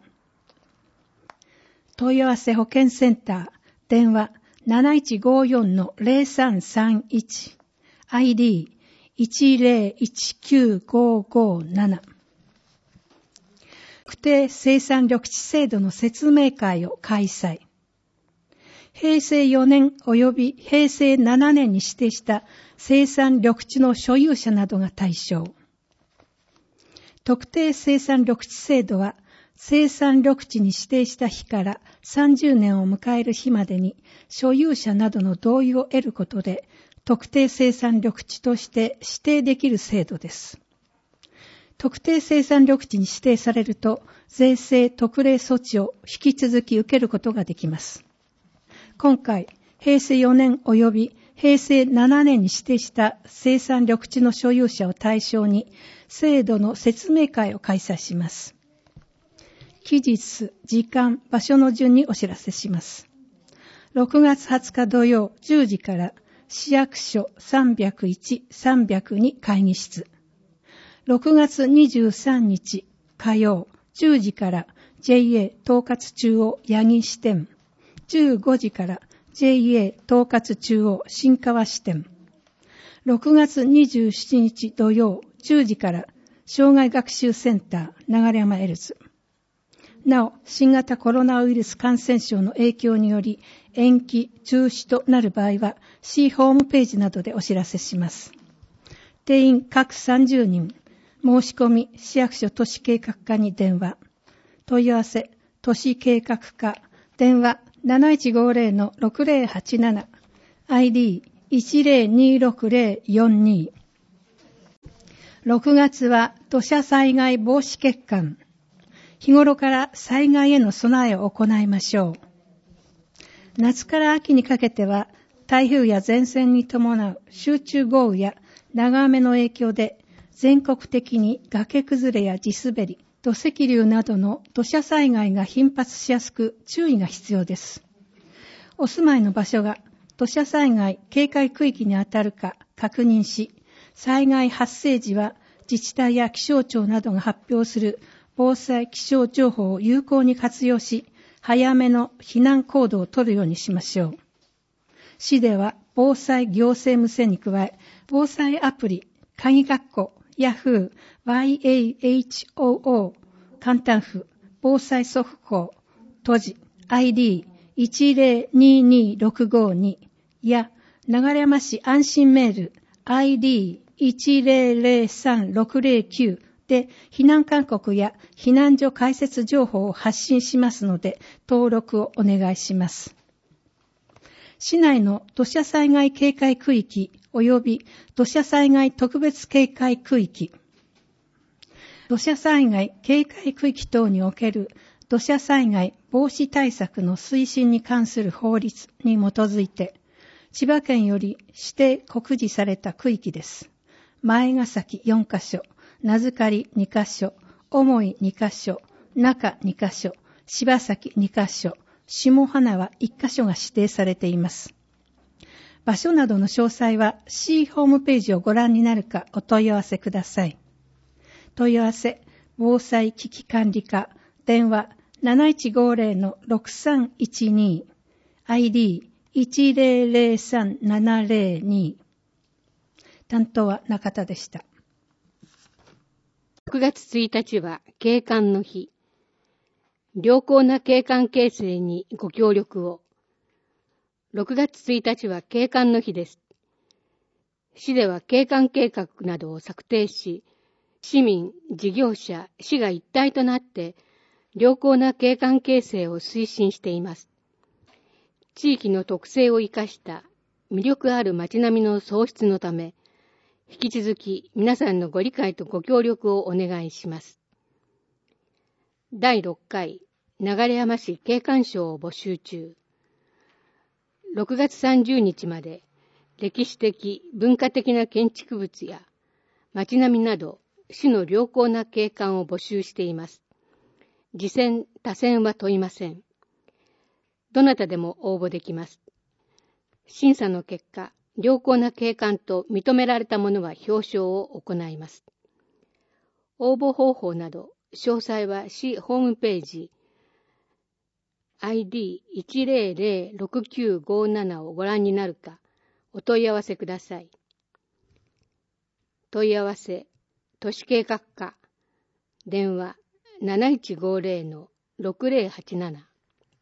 Speaker 7: 問い合わせ保健センター、電話 なないちごよんのぜろさんさんいち、アイディーいちぜろいちきゅうごごなな。特定生産緑地制度の説明会を開催。へいせいよねん及びへいせいななねんに指定した生産緑地の所有者などが対象。特定生産緑地制度は、生産緑地に指定した日からさんじゅうねんを迎える日までに所有者などの同意を得ることで、特定生産緑地として指定できる制度です。特定生産緑地に指定されると、税制特例措置を引き続き受けることができます。今回、へいせいよねん及びへいせいななねんに指定した生産緑地の所有者を対象に、制度の説明会を開催します。期日、時間、場所の順にお知らせします。 ろくがつはつか土曜じゅうじから市役所さんびゃくいち、さんびゃくに会議室。ろくがつにじゅうさんにち火曜じゅうじから ジェイエー 統括中央八木支店。じゅうごじから ジェイエー 統括中央新川支店。ろくがつにじゅうしちにち土曜じゅうじから障害学習センター流山エルズ。なお、新型コロナウイルス感染症の影響により延期、中止となる場合は、市ホームページなどでお知らせします。定員各さんじゅうにん、申し込み、市役所都市計画課に電話。問い合わせ、都市計画課、電話なないちごぜろのろくぜろはちなな、アイディーいちぜろにろくぜろよんに。ろくがつは土砂災害防止月間。日頃から災害への備えを行いましょう。夏から秋にかけては台風や前線に伴う集中豪雨や長雨の影響で全国的に崖崩れや地滑り、土石流などの土砂災害が頻発しやすく注意が必要です。お住まいの場所が土砂災害警戒区域にあたるか確認し、災害発生時は自治体や気象庁などが発表する防災気象情報を有効に活用し、早めの避難行動を取るようにしましょう。市では防災行政無線に加え、防災アプリ、鍵括弧、ヤフー、ワイエーエイチオーオー、簡単符、防災速報、閉じ、アイディーいちぜろににろくごに や流山市安心メール アイディーいちぜろぜろさんろくぜろきゅう で避難勧告や避難所開設情報を発信しますので登録をお願いします。市内の土砂災害警戒区域及び土砂災害特別警戒区域、土砂災害警戒区域等における土砂災害防止対策の推進に関する法律に基づいて、千葉県より指定告示された区域です。前ヶ崎よんかしょ、名塚にかしょ、重井にかしょ、中にかしょ、柴崎にかしょ、下花はいっかしょが指定されています。場所などの詳細は C ホームページをご覧になるかお問い合わせください。問い合わせ、防災危機管理課、電話なないちごぜろのろくさんいちに、アイディーいちぜろぜろさんななぜろに。担当は中田でした。
Speaker 8: ろくがつついたちは景観の日。良好な景観形成にご協力を。ろくがつついたちは景観の日です。市では景観計画などを策定し、市民、事業者、市が一体となって良好な景観形成を推進しています。地域の特性を生かした魅力ある街並みの創出のため、引き続き皆さんのご理解とご協力をお願いします。だいろっかい流山市景観賞を募集中。ろくがつさんじゅうにちまで歴史的、文化的な建築物や街並みなど市の良好な景観を募集しています。次選、他選は問いません。どなたでも応募できます。審査の結果、良好な景観と認められたものは表彰を行います。応募方法など、詳細は市ホームページ アイディーいちぜろぜろろくきゅうごなな をご覧になるか、お問い合わせください。問い合わせ、都市計画課、電話なないちごぜろのろくぜろはちなな。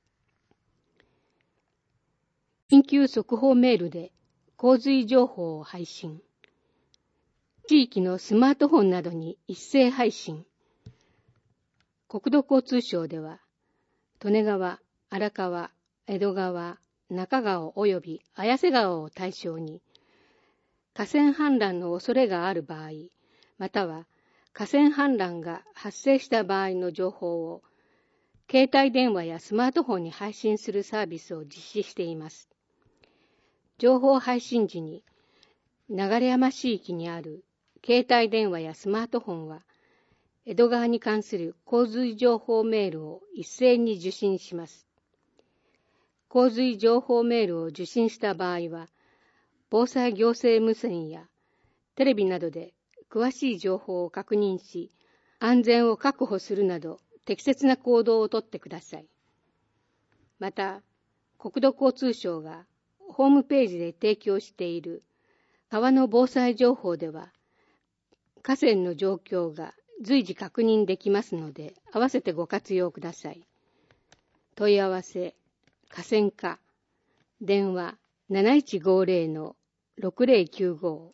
Speaker 8: 緊急速報メールで洪水情報を配信。地域のスマートフォンなどに一斉配信。国土交通省では、利根川、荒川、江戸川、中川及び綾瀬川を対象に、河川氾濫の恐れがある場合、または河川氾濫が発生した場合の情報を、携帯電話やスマートフォンに配信するサービスを実施しています。情報配信時に、流山市域にある携帯電話やスマートフォンは、江戸川に関する洪水情報メールを一斉に受信します。 洪水情報メールを受信した場合は、防災行政無線やテレビなどで詳しい情報を確認し、安全を確保するなど適切な行動をとってください。また、国土交通省がホームページで提供している川の防災情報では、河川の状況が随時確認できますので、合わせてご活用ください。問い合わせ、河川課、電話 なないちごぜろのろくぜろきゅうご。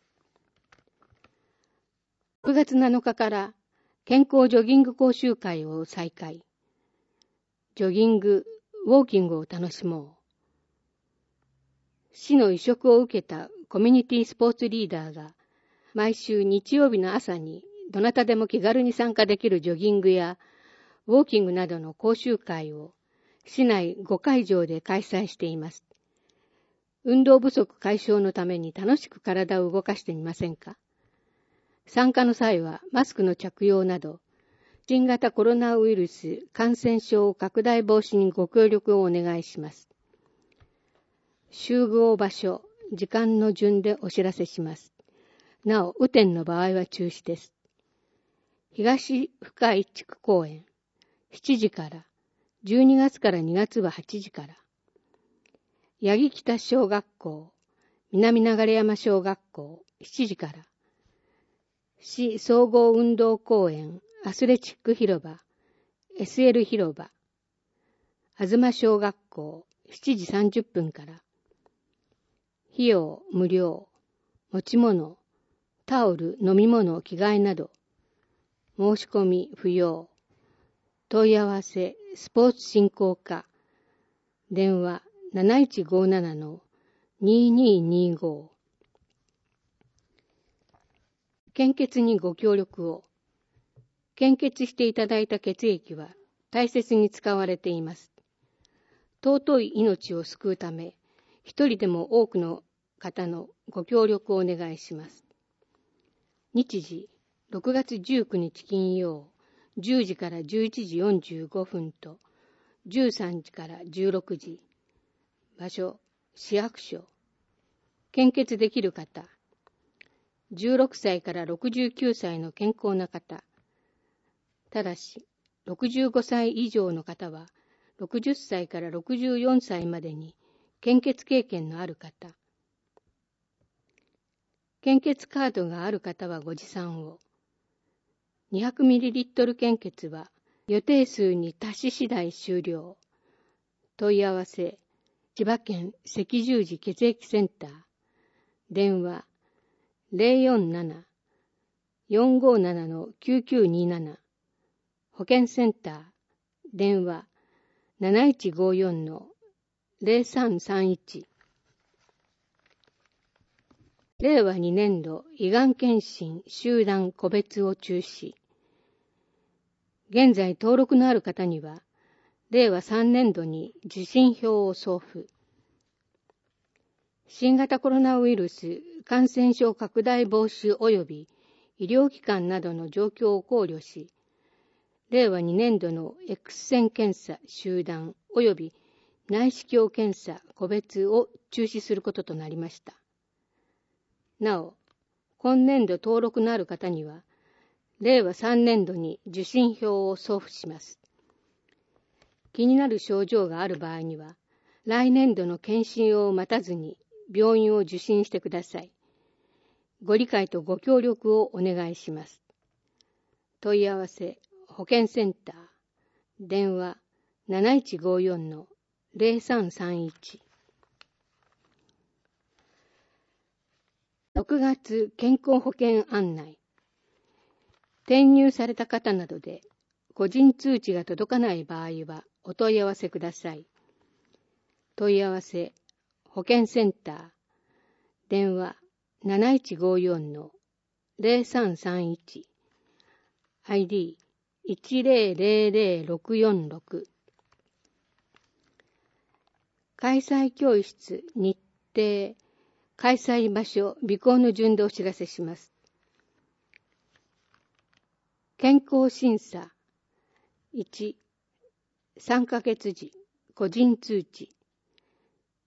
Speaker 8: ろくがつなのかから健康ジョギング講習会を再開。ジョギング、ウォーキングを楽しもう。市の委嘱を受けたコミュニティスポーツリーダーが毎週日曜日の朝にどなたでも気軽に参加できるジョギングやウォーキングなどの講習会を市内ごかいじょうで開催しています。運動不足解消のために楽しく体を動かしてみませんか？参加の際はマスクの着用など、新型コロナウイルス感染症拡大防止にご協力をお願いします。集合場所、時間の順でお知らせします。なお、雨天の場合は中止です。東深井地区公園、しちじから、じゅうにがつからにがつははちじから。八木北小学校、南流山小学校、しちじから。市総合運動公園、アスレチック広場、エスエル 広場。東小学校、しちじさんじゅっぷんから。費用無料、持ち物、タオル、飲み物、着替えなど、申し込み不要。問い合わせ、スポーツ振興課、電話 なないちごななのにににご。献血にご協力を。献血していただいた血液は大切に使われています。尊い命を救うため、一人でも多くの方のご協力をお願いします。日時、ろくがつじゅうくにち金曜、じゅうじからじゅういちじよんじゅうごふんと、じゅうさんじからじゅうろくじ。場所、市役所。献血できる方。じゅうろくさいからろくじゅうきゅうさいの健康な方。ただし、ろくじゅうごさい以上の方は、ろくじゅっさいからろくじゅうよんさいまでに献血経験のある方。献血カードがある方はご持参を。にひゃくミリリットル 献血は予定数に達し次第終了。問い合わせ、千葉県赤十字血液センター。電話、ぜろよんなな よんごなな きゅうきゅうになな。保健センター。電話、なないちごよんのぜろさんさんいち。れいわにねんど胃がん検診集団個別を中止。現在登録のある方には、れいわさんねんどに受診票を送付。新型コロナウイルス感染症拡大防止及び医療機関などの状況を考慮し、れいわにねんどの X 線検査集団及び内視鏡検査個別を中止することとなりました。なお、今年度登録のある方には、れいわさんねんどに受診票を送付します。気になる症状がある場合には、来年度の検診を待たずに病院を受診してください。ご理解とご協力をお願いします。問い合わせ、保健センター。電話、なないちごよんのぜろさんさんいち。ろくがつ健康保険案内。転入された方などで個人通知が届かない場合はお問い合わせください。問い合わせ、保健センター。電話、なないちごよんのぜろさんさんいち。アイディーいちぜろぜろぜろろくよんろく。開催教室、日程、開催場所、備考の順でお知らせします。健康審査。いち、さんかげつじ、個人通知。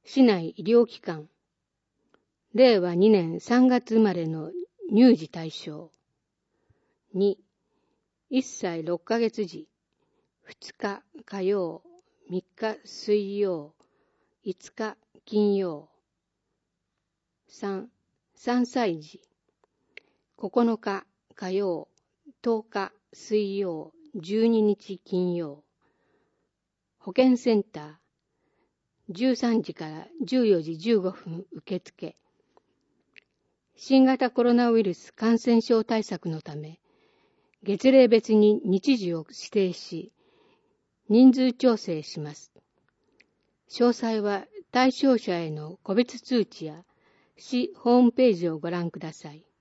Speaker 8: 市内医療機関、れいわにねんさんがつ生まれの乳児対象。に、いっさいろっかげつ児、ふつか火曜、みっか水曜、いつか金曜。さん、さんさい児、ここのか火曜、とおか水曜、じゅうににち金曜。保健センター、じゅうさんじからじゅうよじじゅうごふん受付。新型コロナウイルス感染症対策のため、月齢別に日時を指定し、人数調整します。詳細は対象者への個別通知や市ホームページをご覧ください。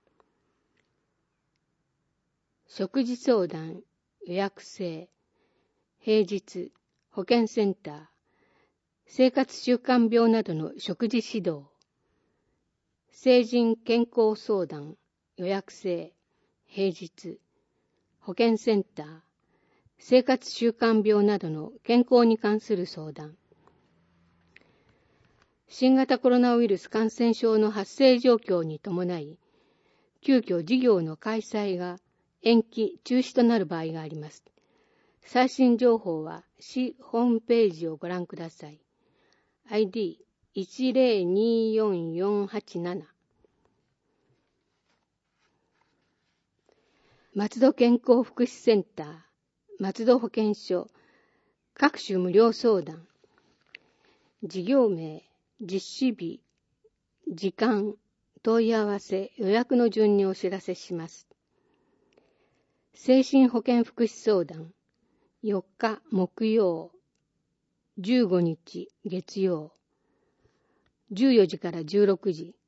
Speaker 8: 食事相談、予約制、平日、保健センター、生活習慣病などの食事指導、成人健康相談、予約制、平日、保健センター、生活習慣病などの健康に関する相談、新型コロナウイルス感染症の発生状況に伴い、急遽事業の開催が延期、中止となる場合があります。最新情報は市ホームページをご覧ください。アイディーいちゼロによんよんはちなな。松戸健康福祉センター、松戸保健所、各種無料相談、事業名、実施日、時間、問い合わせ、予約の順にお知らせします。精神保健福祉相談、よっか木曜、じゅうごにち月曜、じゅうよじからじゅうろくじ。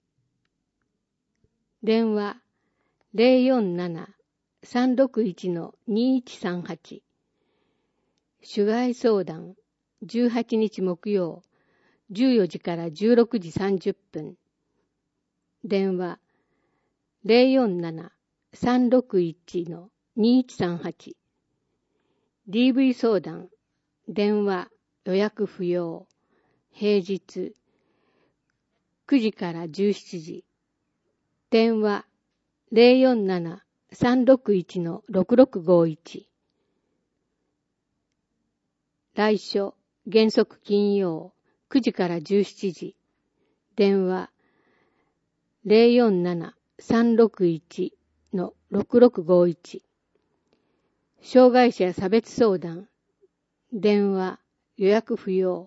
Speaker 8: 電話 ゼロよんなな さんろくいち にいちさんはち。主害相談じゅうはちにち木曜、じゅうよじからじゅうろくじさんじゅっぷん。電話 ゼロよんなな さんろくいち にいちさんはち。ディーブイ 相談、電話、予約不要、平日、くじからじゅうしちじ。電話、ゼロよんなな さんろくいち ろくろくごいち。来所、原則金曜、くじからじゅうしちじ。電話、ゼロよんなな さんろくいち ろくろくごいち。障害者差別相談、電話、予約不要。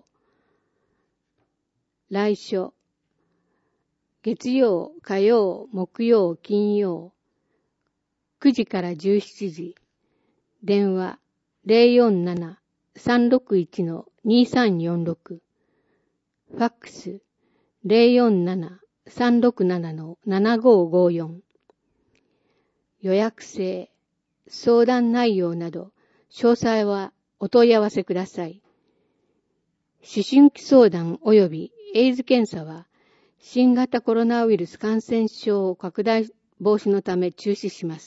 Speaker 8: 来所、月曜、火曜、木曜、金曜、くじからじゅうしちじ。電話、ゼロよんなな さんろくいち にさんよんろく。ファックス、ゼロよんなな さんろくなな ななごごよん。予約制、相談内容など、詳細はお問い合わせください。思春期相談及びエイズ検査は、新型コロナウイルス感染症拡大防止のため中止します。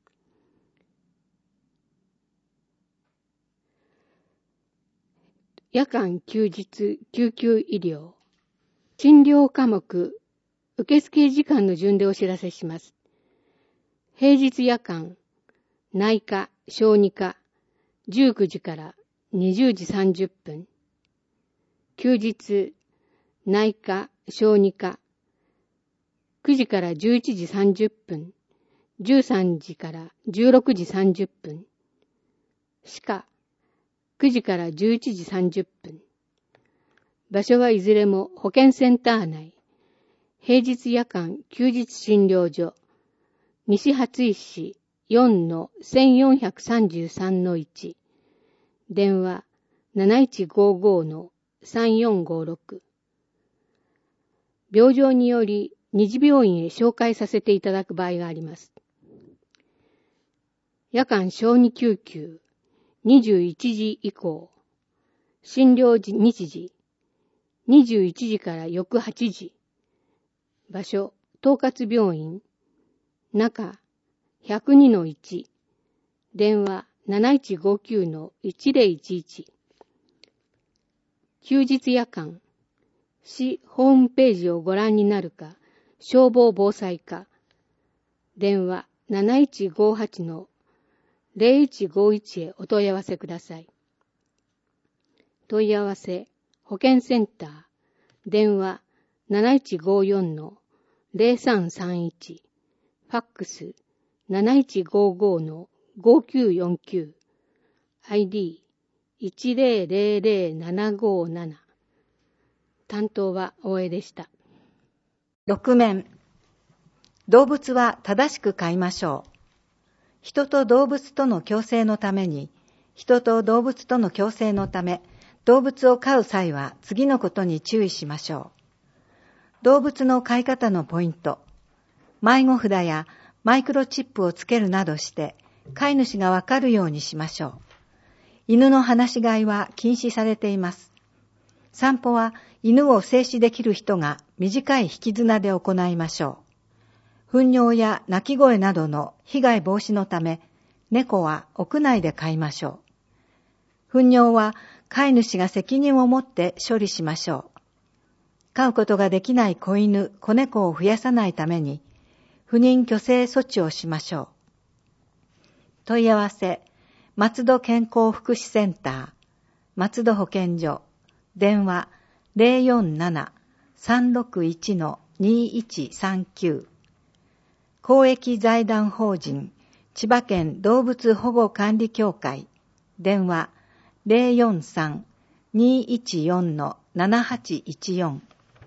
Speaker 8: 夜間休日救急医療、診療科目、受付時間の順でお知らせします。平日夜間、内科、小児科、じゅうくじからにじゅうじさんじゅっぷん。休日、内科、小児科、くじからじゅういちじさんじゅっぷん、じゅうさんじからじゅうろくじさんじゅっぷん。歯科、くじからじゅういちじさんじゅっぷん。場所はいずれも保健センター内。平日夜間休日診療所、西初石市 よんのせんよんひゃくさんじゅうさんのいち。電話 なないちごごのさんよんごろく。病状により二次病院へ紹介させていただく場合があります。夜間小児救急にじゅういちじ以降。診療時日時にじゅういちじから翌はちじ。場所統括病院中ひゃくにのいち。電話 なないちごきゅうのいちゼロいちいち。休日夜間市ホームページをご覧になるか、消防防災課、電話 なないちごはち のゼロいちごいち へお問い合わせください。問い合わせ、保健センター、電話 なないちごよん のゼロさんさんいち、ファックス なないちごご のごきゅうよんきゅう、アイディーいちゼロゼロゼロななごなな。担当は大江でした。
Speaker 3: ろく面。動物は正しく飼いましょう。人と動物との共生のために、人と動物との共生のため、動物を飼う際は次のことに注意しましょう。動物の飼い方のポイント。迷子札やマイクロチップをつけるなどして、飼い主がわかるようにしましょう。犬の放し飼いは禁止されています。散歩は犬を制止できる人が短い引き綱で行いましょう。糞尿や鳴き声などの被害防止のため、猫は屋内で飼いましょう。糞尿は飼い主が責任を持って処理しましょう。飼うことができない子犬、子猫を増やさないために、不妊去勢措置をしましょう。問い合わせ、松戸健康福祉センター、松戸保健所、電話 ゼロよんなな さんろくいち のにいちさんきゅう。公益財団法人千葉県動物保護管理協会、電話 ゼロよんさん にいちよん のななはちいちよん。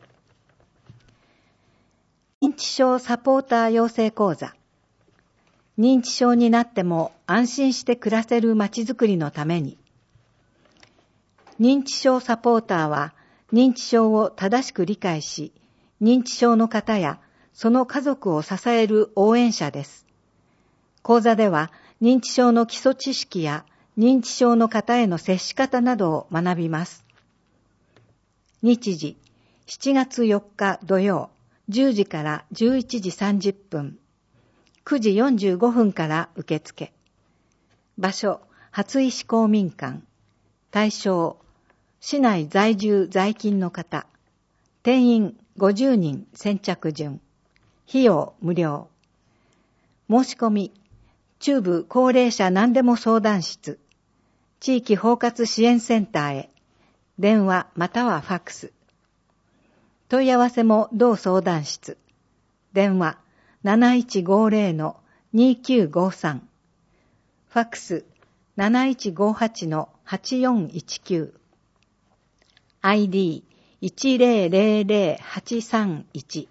Speaker 3: 認知症サポーター養成講座。認知症になっても安心して暮らせるまちづくりのために、認知症サポーターは認知症を正しく理解し、認知症の方やその家族を支える応援者です。講座では認知症の基礎知識や認知症の方への接し方などを学びます。日時、しちがつよっか土曜、じゅうじからじゅういちじさんじゅっぷん、くじよんじゅうごふんから受付。場所、初石公民館。対象、市内在住在勤の方。定員ごじゅうにん先着順。費用無料。申し込み、中部高齢者何でも相談室。地域包括支援センターへ。電話またはファックス。問い合わせも同相談室。電話 なないちごゼロ のにきゅうごさん。ファックス なないちごはち のはちよんいちきゅう。アイディーいちゼロゼロゼロはちさんいち。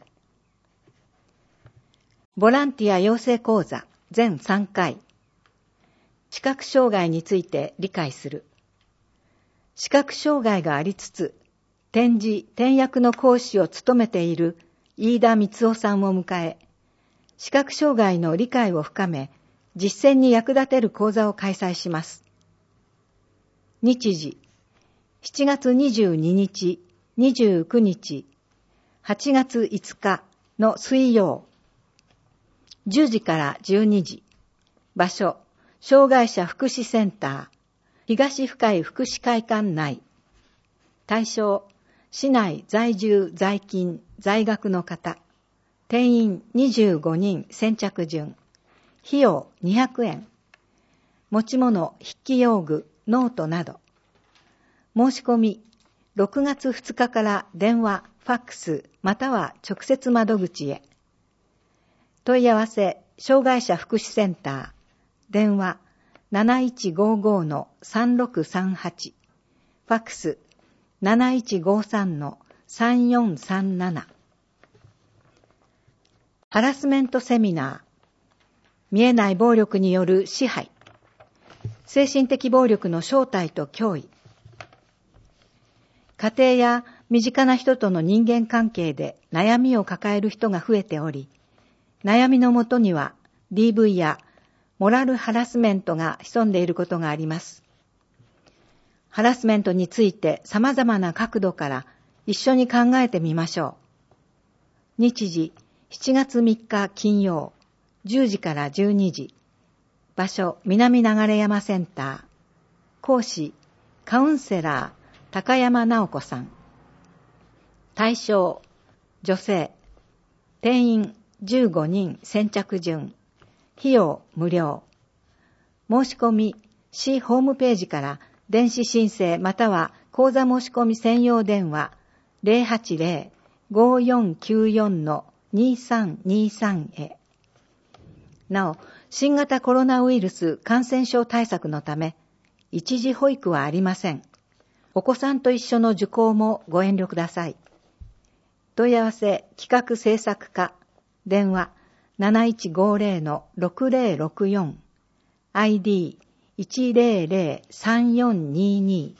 Speaker 3: ボランティア養成講座全さんかい。視覚障害について理解する。視覚障害がありつつ、展示・点訳の講師を務めている飯田光夫さんを迎え、視覚障害の理解を深め、実践に役立てる講座を開催します。日時、しちがつにじゅうににち、にじゅうくにち、はちがついつかの水曜、じゅうじからじゅうにじ。場所、障害者福祉センター、東深井福祉会館内。対象、市内在住在勤在学の方。定員にじゅうごにん先着順。費用にひゃくえん。持ち物、筆記用具、ノートなど。申し込み、ろくがつふつかから電話、ファックス、または直接窓口へ。問い合わせ、障害者福祉センター。電話 なないちごご のさんろくさんはち。ファックス なないちごさん のさんよんさんなな。ハラスメントセミナー。見えない暴力による支配。精神的暴力の正体と脅威。家庭や身近な人との人間関係で悩みを抱える人が増えており、悩みのもとには ディーブイ やモラルハラスメントが潜んでいることがあります。ハラスメントについて様々な角度から一緒に考えてみましょう。日時、しちがつみっか金曜、じゅうじからじゅうにじ。場所、南流山センター。講師、カウンセラー、高山直子さん。
Speaker 9: 対象、女性、定員じゅうごにん先着順、費用無料。申し込み、市ホームページから電子申請または口座申し込み専用電話 ゼロはちゼロ ごーよんきゅうよん にさんにさん へ。なお、新型コロナウイルス感染症対策のため、一時保育はありません。お子さんと一緒の受講もご遠慮ください。問い合わせ企画制作課、電話 なないちごゼロ ろくゼロろくよん、アイディーいちゼロゼロさんよんにに。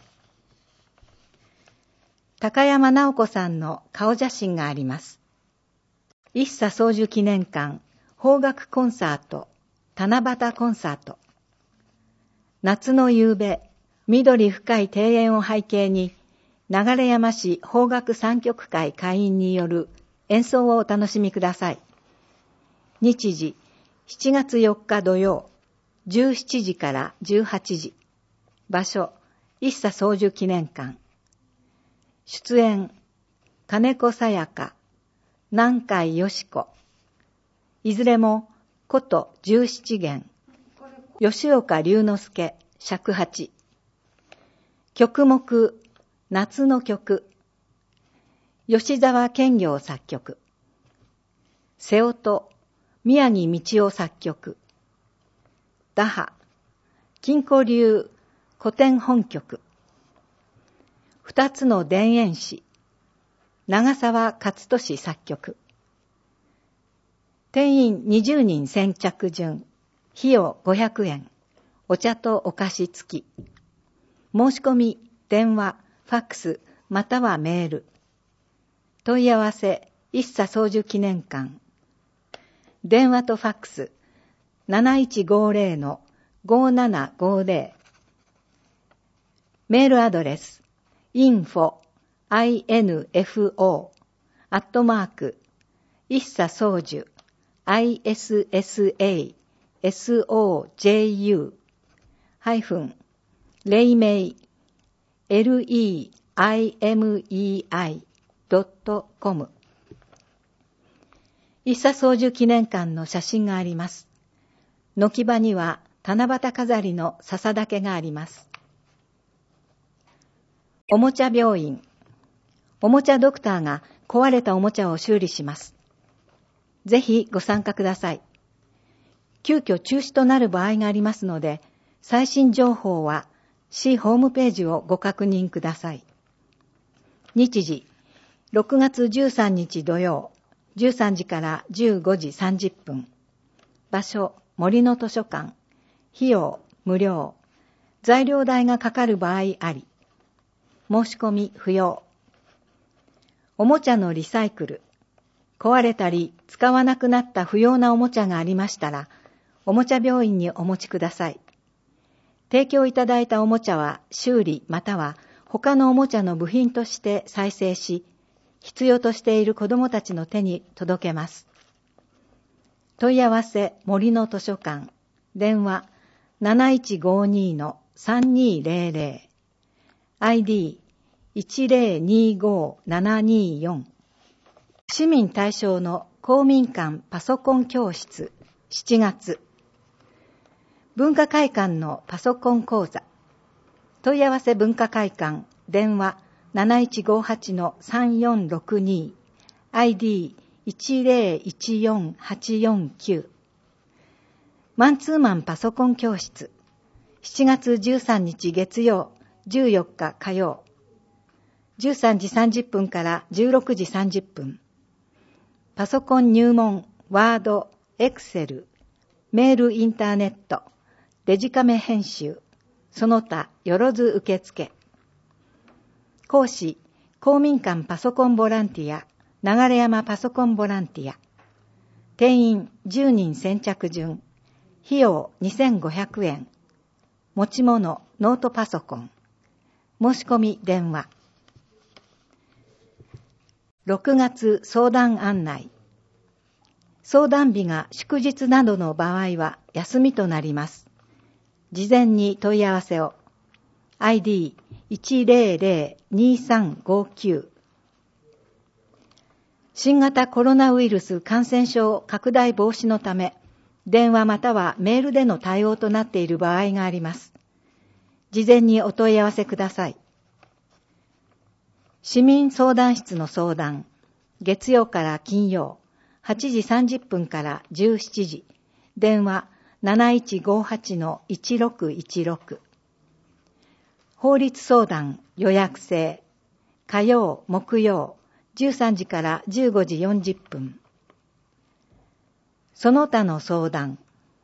Speaker 9: 高山直子さんの顔写真があります。一茶宗樹記念館邦楽コンサート、七夕コンサート。夏の夕べ、緑深い庭園を背景に、流山市邦楽三曲会会員による演奏をお楽しみください。日時、しちがつよっか土曜、じゅうしちじからじゅうはちじ。場所、一茶宗樹記念館。出演、金子さやか、南海よし子。いずれも、古都十七弦。吉岡龍之介、尺八。曲目、夏の曲。吉沢健行作曲。瀬音、宮城道夫作曲。打破、金庫流古典本曲。二つの田園詩、長沢勝利作曲。定員にじゅうにん先着順、費用ごひゃくえん、お茶とお菓子付き。申し込み、電話、ファックス、またはメール。問い合わせ、一茶宗樹記念館。電話とファックス、なないちごゼロのごーななごーゼロ。メールアドレス、インフォ、アイエヌエフオー、アットマーク、一茶宗樹、アイエスエスエー、エスオージェーユー、ハイフン、レイメイ、エルイーアイエムイーアイ ドットコム。一茶宗樹記念館の写真があります。軒場には七夕飾りの笹竹があります。おもちゃ病院。おもちゃドクターが壊れたおもちゃを修理します。ぜひご参加ください。急遽中止となる場合がありますので、最新情報は市ホームページをご確認ください。日時、ろくがつじゅうさんにち土曜、じゅうさんじからじゅうごじさんじゅっぷん。場所、森の図書館。費用、無料。材料代がかかる場合あり。申し込み不要。おもちゃのリサイクル。壊れたり使わなくなった不要なおもちゃがありましたら、おもちゃ病院にお持ちください。提供いただいたおもちゃは修理または他のおもちゃの部品として再生し、必要としている子どもたちの手に届けます。問い合わせ森の図書館。電話なないちごにのさんにゼロゼロ。アイディーいちゼロにごななによん。市民対象の公民館パソコン教室しちがつ。文化会館のパソコン講座。問い合わせ文化会館。電話なないちごはちのさんよんろくに。アイディーいちゼロいちよんはちよんきゅう。マンツーマンパソコン教室。しちがつじゅうさんにち月曜、じゅうよっか火曜。じゅうさんじさんじゅっぷんからじゅうろくじさんじゅっぷん。パソコン入門、ワード、エクセル、メールインターネット、デジカメ編集、その他よろず受付。講師、公民館パソコンボランティア、流山パソコンボランティア。定員じゅうにん先着順。費用にせんごひゃくえん。持ち物、ノートパソコン。申し込み電話。ろくがつ相談案内。相談日が祝日などの場合は休みとなります。事前に問い合わせを。アイディーいちゼロゼロにさんごきゅう。 新型コロナウイルス感染症拡大防止のため、電話またはメールでの対応となっている場合があります。事前にお問い合わせください。市民相談室の相談、月曜から金曜、はちじさんじゅっぷんからじゅうしちじ、電話 なないちごはちのいちろくいちろく。法律相談予約制、火曜、木曜、じゅうさんじからじゅうごじよんじゅっぷん。その他の相談、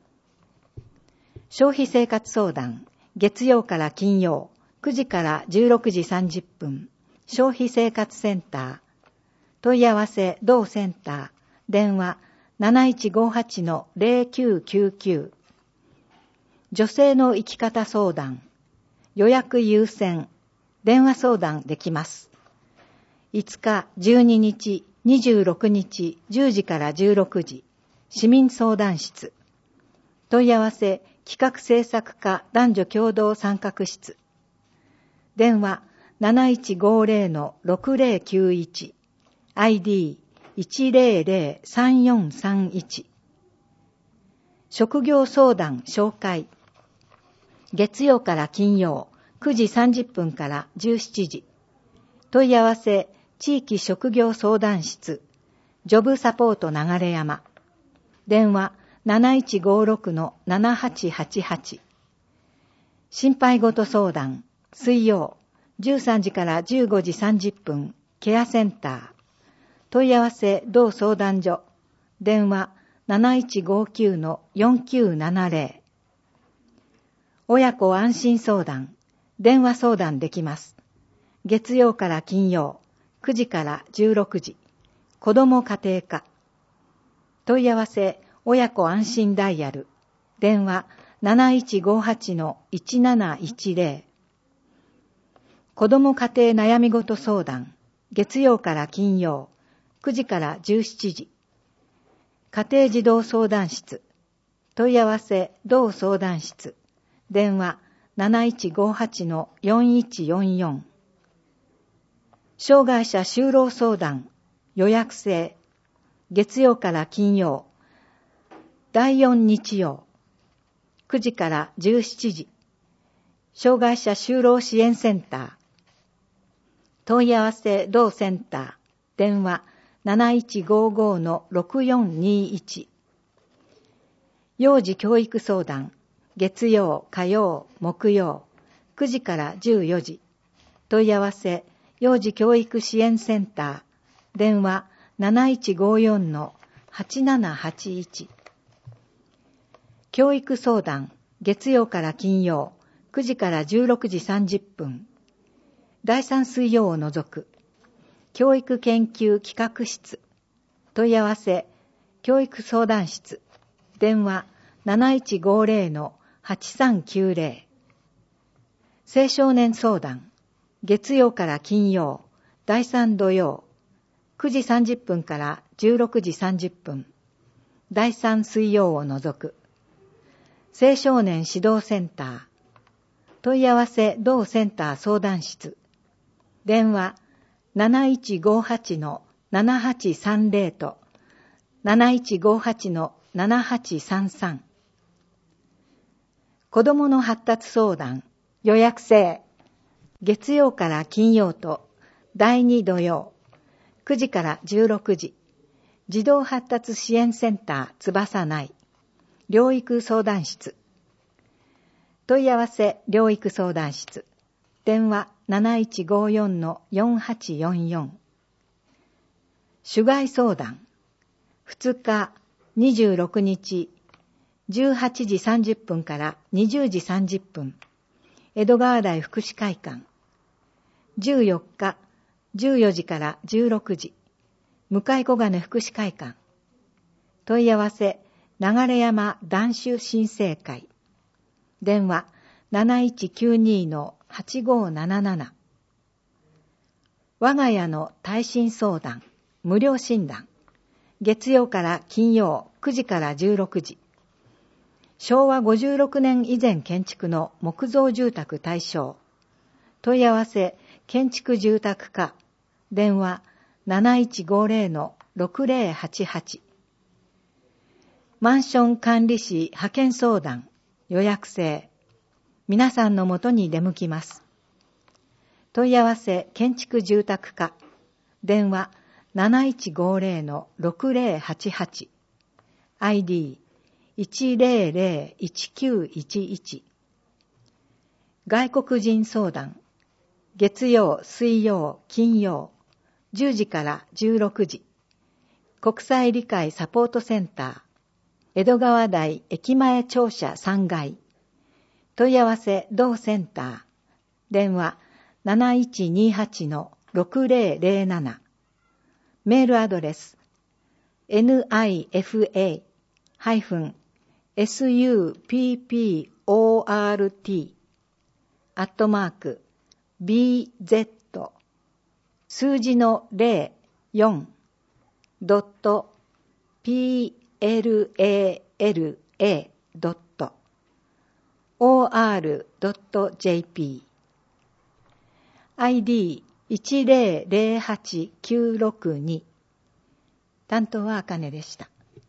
Speaker 9: 消費生活相談、月曜から金曜、くじからじゅうろくじさんじゅっぷん、消費生活センター、問い合わせ同センター、電話 なないちごはちのぜろきゅうきゅうきゅう。女性の生き方相談、予約優先、電話相談できます。いつか、じゅうににち、にじゅうろくにち、じゅうじからじゅうろくじ、市民相談室。問い合わせ、企画制作課男女共同参画室。電話 なないちごぜろのろくぜろきゅういち、アイディーいちぜろぜろさんよんさんいち。職業相談紹介。月曜から金曜、くじさんじゅっぷんからじゅうしちじ。問い合わせ、地域職業相談室、ジョブサポート流山。電話 なないちごろくのななはちはちはち。心配事相談、水曜、じゅうさんじからじゅうごじさんじゅっぷん、ケアセンター。問い合わせ、同相談所。電話 なないちごきゅうのよんきゅうななぜろ。親子安心相談、電話相談できます。月曜から金曜、くじからじゅうろくじ、子ども家庭科。問い合わせ、親子安心ダイヤル。電話 なないちごはちのいちなないちぜろ。子ども家庭悩み事相談、月曜から金曜、くじからじゅうしちじ。家庭児童相談室。問い合わせ、同相談室。電話 なないちごはちのよんいちよんよん。障害者就労相談、予約制。月曜から金曜、だいよん日曜、くじからじゅうしちじ。障害者就労支援センター。問い合わせ、同センター。電話 なないちごごのろくよんにいち。幼児教育相談、月曜、火曜、木曜、くじからじゅうよじ。問い合わせ、幼児教育支援センター。電話 なないちごよんのはちななはちいち。教育相談、月曜から金曜、くじからじゅうろくじさんじゅっぷん。だいさん水曜を除く。教育研究企画室。問い合わせ、教育相談室。電話 なないちごぜろのはちさんきゅうぜろ。青少年相談、月曜から金曜、だいさん土曜、くじさんじゅっぷんからじゅうろくじさんじゅっぷん。だいさん水曜を除く。青少年指導センター。問い合わせ、同センター相談室。電話 なないちごはちのななはちさんぜろ と なないちごはちのななはちさんさん。子どもの発達相談、予約制。月曜から金曜とだいに土曜、くじからじゅうろくじ。児童発達支援センター翼内。療育相談室。問い合わせ、療育相談室。電話 なないちごよんのよんはちよんよん。種害相談。ふつか、にじゅうろくにち、じゅうはちじさんじゅっぷんからにじゅうじさんじゅっぷん。江戸川台福祉会館。じゅうよっか、じゅうよじからじゅうろくじ。向小金福祉会館。問い合わせ、流山男子新生会。電話 なないちきゅうにのはちごなななな。我が家の耐震相談、無料診断。月曜から金曜くじからじゅうろくじ。しょうわごじゅうろくねん以前建築の木造住宅対象。問い合わせ、建築住宅課。電話 なないちごぜろのろくぜろはちはち。マンション管理士派遣相談予約制。皆さんのもとに出向きます。問い合わせ建築住宅課。電話 なないちごぜろのろくぜろはちはち。アイディーいちぜろぜろいちきゅういちいち。外国人相談。月曜、水曜、金曜、じゅうじからじゅうろくじ。国際理解サポートセンター。江戸川台駅前庁舎さんがい。問い合わせ同センター。電話 なないちにはちのろくぜろぜろなな。メールアドレス ニファ エスユーピーピーオーアールティー アットマーク ビーゼット 数字のゼロよんドット ピーエルエーエルエードット オーアールドットジェーピー アイディーいちぜろぜろはちきゅうろくに。担当はあかねでした。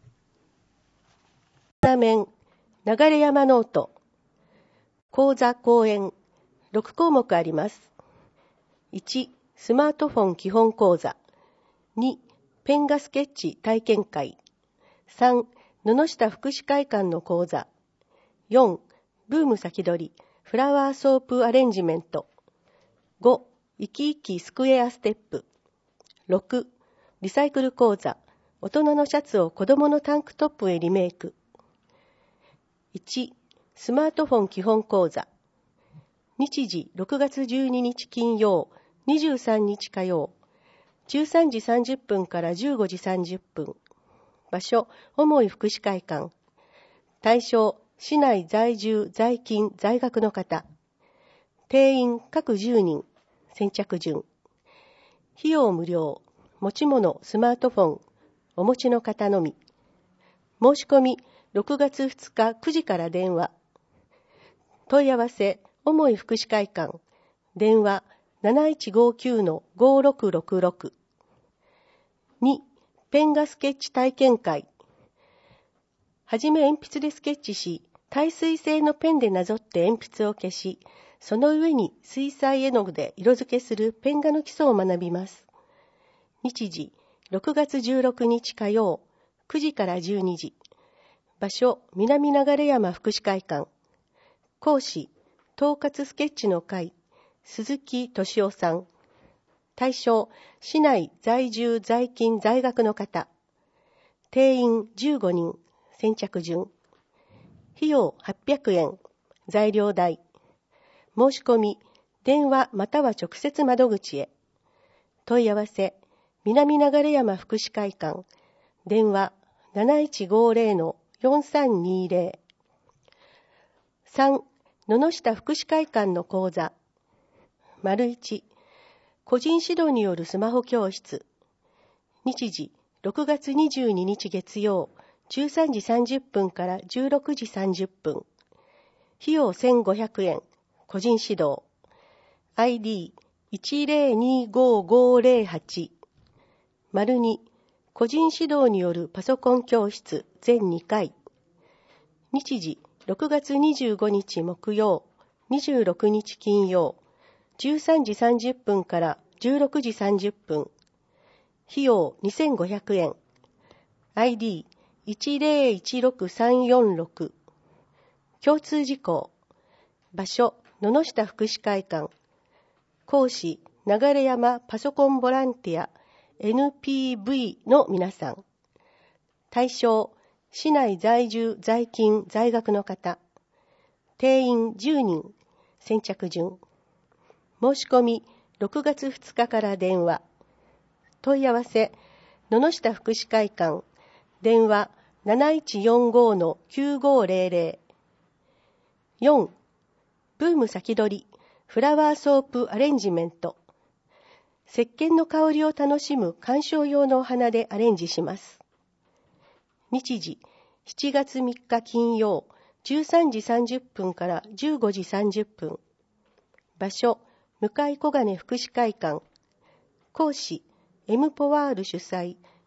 Speaker 10: 画面流山ノート講座講演ろくこうもくあります。いちスマートフォン基本講座。にペン画スケッチ体験会。さん布下福祉会館の講座。よんブーム先取りフラワーソープアレンジメント。ご生き生きスクエアステップ。ろくリサイクル講座。大人のシャツを子供のタンクトップへリメイク。いちスマートフォン基本講座。日時ろくがつじゅうににち金曜、にじゅうさんにち火曜、じゅうさんじさんじゅっぷんからじゅうごじさんじゅっぷん。場所、重井福祉会館。対象、市内在住、在勤、在学の方。定員各じゅうにん。先着順。費用無料。持ち物、スマートフォン、お持ちの方のみ。申し込み、ろくがつふつかくじから電話。問い合わせ、重井福祉会館。電話、なないちごきゅうのごろくろくろく。にペン画スケッチ体験会。はじめ鉛筆でスケッチし、耐水性のペンでなぞって鉛筆を消し、その上に水彩絵の具で色付けするペン画の基礎を学びます。日時、ろくがつじゅうろくにち火曜、くじからじゅうにじ。場所、南流山福祉会館。講師、統括スケッチの会、鈴木俊夫さん。対象、市内在住在勤在学の方。定員じゅうごにん、先着順。費用はっぴゃくえん、材料代。申し込み、電話または直接窓口へ。問い合わせ、南流山福祉会館。電話なないちごぜろのよんさんにぜろ。さん布下福祉会館の講座。丸いち個人指導によるスマホ教室。日時、ろくがつにじゅうににち月曜、じゅうさんじさんじゅっぷんからじゅうろくじさんじゅっぷん。費用せんごひゃくえん、個人指導。アイディーいちぜろにごごぜろはち。丸に個人指導によるパソコン教室全にかい。日時、ろくがつにじゅうごにち木曜、にじゅうろくにち金曜、じゅうさんじさんじゅっぷんからじゅうろくじさんじゅっぷん。費用にせんごひゃくえん。アイディーいちぜろいちろくさんよんろく。共通事項。場所、布下福祉会館。講師、流山パソコンボランティア エヌピーブイ の皆さん。対象、市内在住在勤在学の方。定員じゅうにん、先着順。申し込み、ろくがつふつかから電話。問い合わせ、布下福祉会館。電話なないちよんごのきゅうごぜろぜろ。よんブーム先取りフラワーソープアレンジメント。石鹸の香りを楽しむ鑑賞用のお花でアレンジします。日時、しちがつみっか金曜、じゅうさんじさんじゅっぷんからじゅうごじさんじゅっぷん。場所、向井小金福祉会館。講師、エムポワール主催、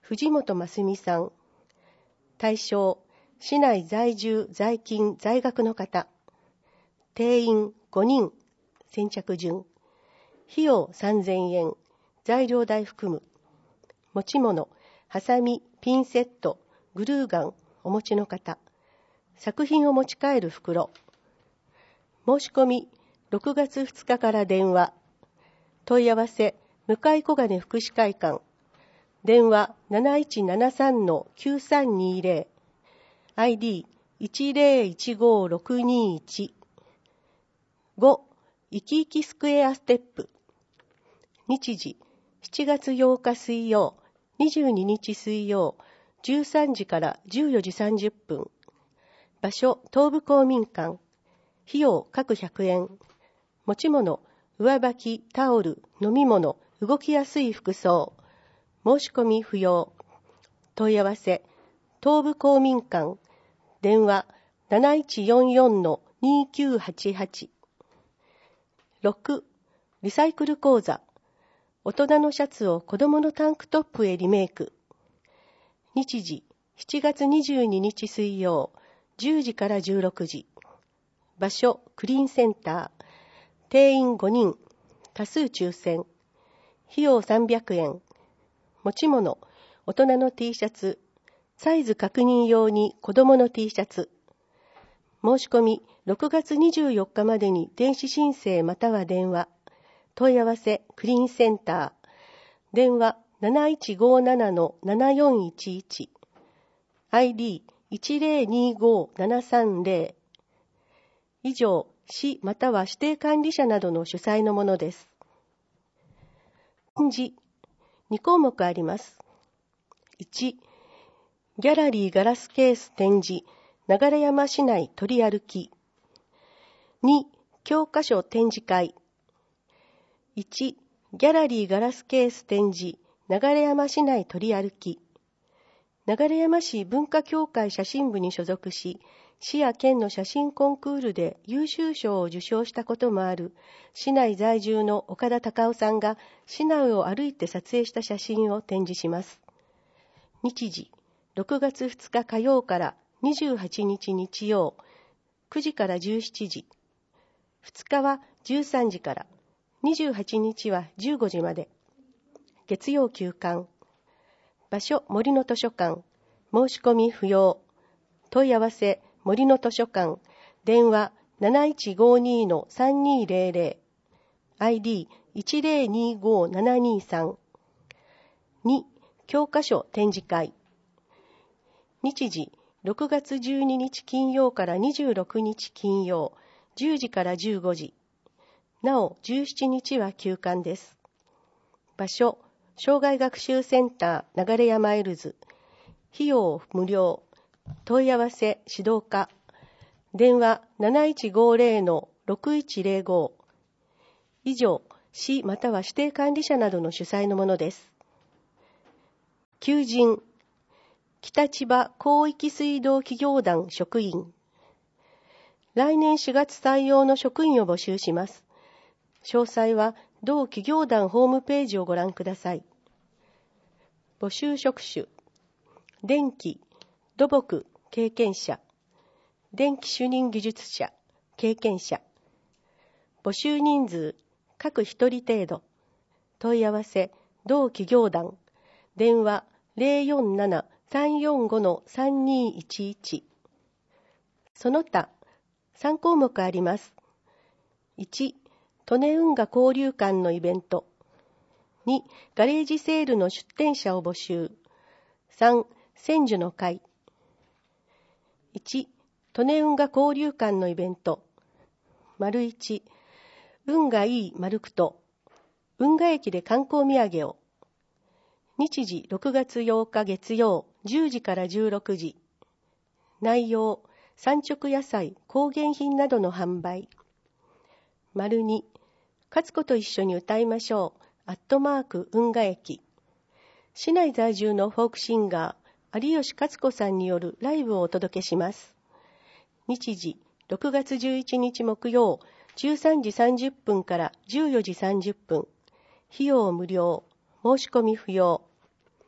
Speaker 10: 藤本真澄さん。対象、市内在住、在勤、在学の方。定員ごにん。先着順。費用さんぜんえん。材料代含む。持ち物、ハサミ、ピンセット、グルーガン、お持ちの方。作品を持ち帰る袋。申し込み、ろくがつふつかから電話。問い合わせ、向小金福祉会館。電話 なないちななさんのきゅうさんにゼロ。アイディーいちゼロいちごろくにいち。ご. いきいきスクエアステップ。日時、しちがつようか水曜、にじゅうににち水曜、じゅうさんじからじゅうよじさんじゅっぷん。場所、東部公民館。費用、各ひゃくえん。持ち物、上履き、タオル、飲み物、動きやすい服装。申し込み不要。問い合わせ、東部公民館。電話 なないちよんよんのにきゅうはちはち。ろく. リサイクル講座。大人のシャツを子供のタンクトップへリメイク。日時、しちがつにじゅうににち水曜、じゅうじからじゅうろくじ。場所、クリーンセンター。定員ごにん。多数抽選。費用さんびゃくえん。持ち物、大人の T シャツ。サイズ確認用に子供の T シャツ。申し込み、ろくがつにじゅうよっかまでに電子申請または電話。問い合わせ、クリーンセンター。電話 なないちごななのななよんいちいち。アイディーいちゼロにごななさんゼロ。以上、市または指定管理者などの主催のものです。展示、にこうもくあります。いち、ギャラリーガラスケース展示、流山市内取り歩き。に、教科書展示会。いち、ギャラリーガラスケース展示、流山市内取り歩き。流山市文化協会写真部に所属し、市や県の写真コンクールで優秀賞を受賞したこともある、市内在住の岡田隆夫さんが市内を歩いて撮影した写真を展示します。日時、ろくがつふつか火曜からにじゅうはちにち日曜、くじからじゅうしちじ。ふつかはじゅうさんじから、にじゅうはちにちはじゅうごじまで。月曜休館。場所、森の図書館。申し込み不要。問い合わせ、森の図書館。電話 なないちごにのさんにゼロゼロ。アイディーいちゼロにごななにさん。に、教科書展示会。日時、ろくがつじゅうににち金曜からにじゅうろくにち金曜、じゅうじからじゅうごじ。なお、じゅうしちにちは休館です。場所、障害学習センター流山エルズ。費用無料。問い合わせ指導課。電話 なないちごゼロのろくいちゼロご。以上、市または指定管理者などの主催のものです。求人。北千葉広域水道企業団職員。来年しがつ採用の職員を募集します。詳細は同企業団ホームページをご覧ください。募集職種。電気、土木、経験者。電気主任技術者、経験者。募集人数、各一人程度。問い合わせ、同企業団。電話 ゼロよんななさんよんごのさんにいちいち。その他、さんこうもくあります。いち、利根運河交流館のイベント。に、ガレージセールの出店者を募集。さん、千樹の会。いち、利根運河交流館のイベント。丸いち、運がいい丸くと、運河駅で観光土産を。日時ろくがつようか月曜、じゅうじからじゅうろくじ。内容、産直野菜、工芸品などの販売。丸に、勝子と一緒に歌いましょう。アットマーク運河駅。市内在住のフォークシンガー、有吉勝子さんによるライブをお届けします。日時、ろくがつじゅういちにち木曜、じゅうさんじさんじゅっぷんからじゅうよじさんじゅっぷん。費用無料。申し込み不要。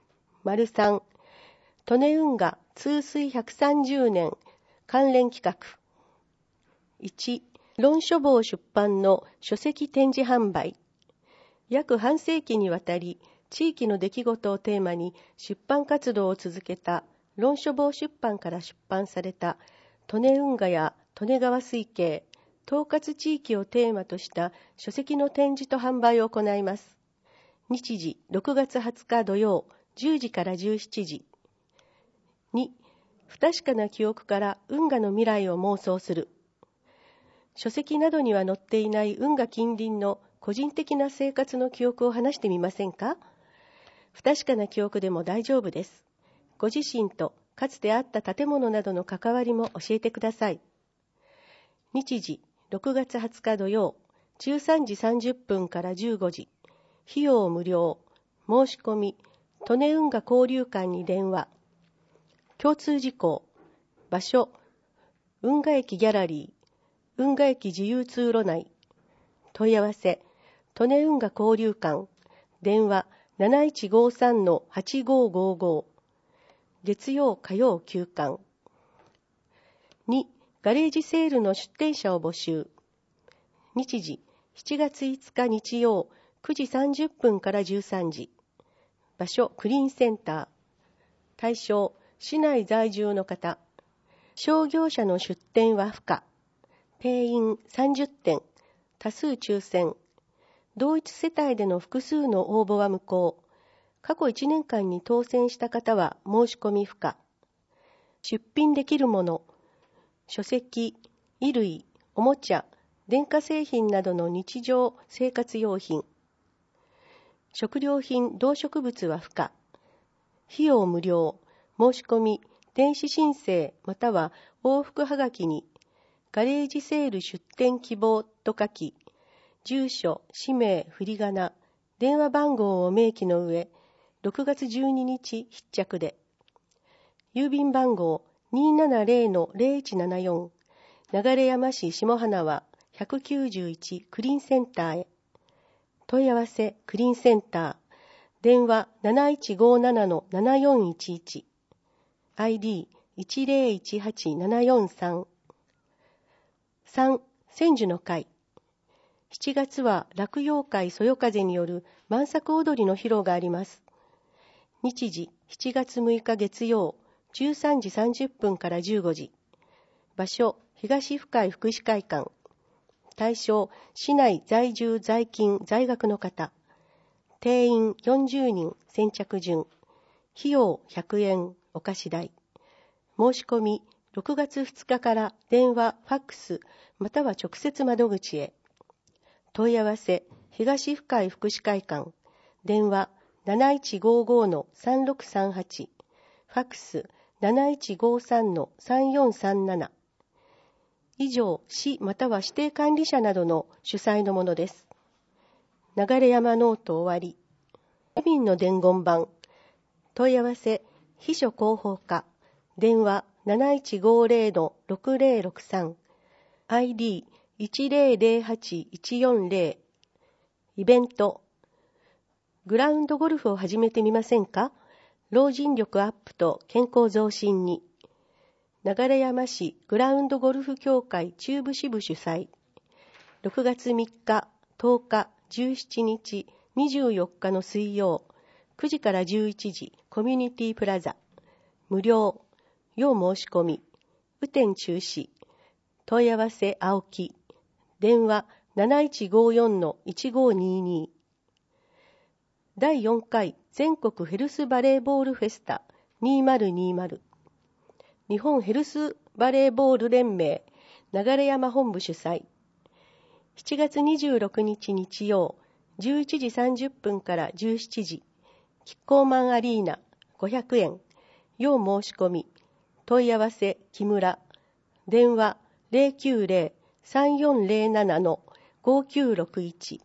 Speaker 10: さん、利根運河通水ひゃくさんじゅうねん関連企画。いち、論書房出版の書籍展示販売。約半世紀にわたり、地域の出来事をテーマに出版活動を続けた論書房出版から出版された利根運河や利根川水系、統括地域をテーマとした書籍の展示と販売を行います。日時ろくがつはつか土曜じゅうじからじゅうしちじ。に、不確かな記憶から運河の未来を妄想する。書籍などには載っていない運河近隣の個人的な生活の記憶を話してみませんか？不確かな記憶でも大丈夫です。ご自身とかつてあった建物などの関わりも教えてください。日時ろくがつはつか土曜じゅうさんじさんじゅっぷんからじゅうごじ。費用無料。申し込み利根運河交流館に電話。共通事項。場所運河駅ギャラリー、運河駅自由通路内。問い合わせ利根運河交流館。電話なないちごさんのはちごごご。月曜火曜休館。に、ガレージセールの出店者を募集。日時しちがついつか日曜くじさんじゅっぷんからじゅうさんじ。場所クリーンセンター。対象市内在住の方。商業者の出店は不可。定員さんじゅってん。多数抽選。同一世帯での複数の応募は無効。過去いちねんかんに当選した方は申し込み不可。出品できるもの。書籍、衣類、おもちゃ、電化製品などの日常生活用品。食料品、動植物は不可。費用無料。申し込み、電子申請または往復はがきに、ガレージセール出店希望と書き、住所、氏名、振り仮名、電話番号を明記の上、ろくがつじゅうににち必着で。郵便番号 にーななぜろのぜろいちななよん、流山市下花輪ひゃくきゅうじゅういちクリーンセンターへ。問い合わせクリーンセンター。電話なないちごななのななよんいちいち。アイディーいちぜろいちはちななよんさん。さん、千樹の会。しちがつは落葉会そよ風による満作踊りの披露があります。日時しちがつむいか月曜じゅうさんじさんじゅっぷんからじゅうごじ。場所東深井福祉会館。対象市内在住在勤在学の方。定員よんじゅうにん先着順。費用ひゃくえんお菓子代。申し込みろくがつふつかから電話、ファックスまたは直接窓口へ。問い合わせ東深井福祉会館。電話なないちごごのさんろくさんはち。ファックスなないちごさんのさんよんさんなな。以上、市または指定管理者などの主催のものです。流山ノート終わり。郵便の伝言板。問い合わせ秘書広報課。電話なないちごぜろのろくぜろろくさん。アイディーいちぜろぜろはちいちよんぜろ。イベント。グラウンドゴルフを始めてみませんか？老人力アップと健康増進に。流山市グラウンドゴルフ協会中部支部主催。ろくがつみっか、とおか、じゅうしちにち、にじゅうよっかの水曜、くじからじゅういちじ、コミュニティプラザ。無料。要申し込み。雨天中止。問い合わせ青木。電話なないちごよんのいちごにに。だいよんかい全国ヘルスバレーボールフェスタにせんにじゅう。日本ヘルスバレーボール連盟流山本部主催。しちがつにじゅうろくにち日曜じゅういちじさんじゅっぷんからじゅうしちじ。キッコーマンアリーナごひゃくえん。要申し込み。問い合わせ木村。電話ぜろきゅうぜろ さんよんぜろななのごきゅうろくいち。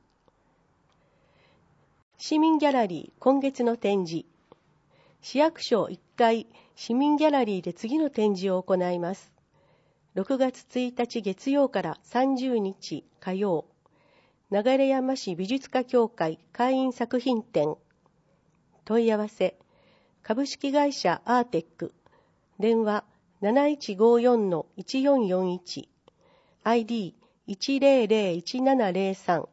Speaker 10: 市民ギャラリー今月の展示。市役所いっかい市民ギャラリーで次の展示を行います。ろくがつついたち月曜からさんじゅうにち火曜。流山市美術家協会会員作品展。問い合わせ株式会社アーテック、電話 なないちごよんのいちよんよんいち、アイディーいちゼロゼロいちななゼロさん。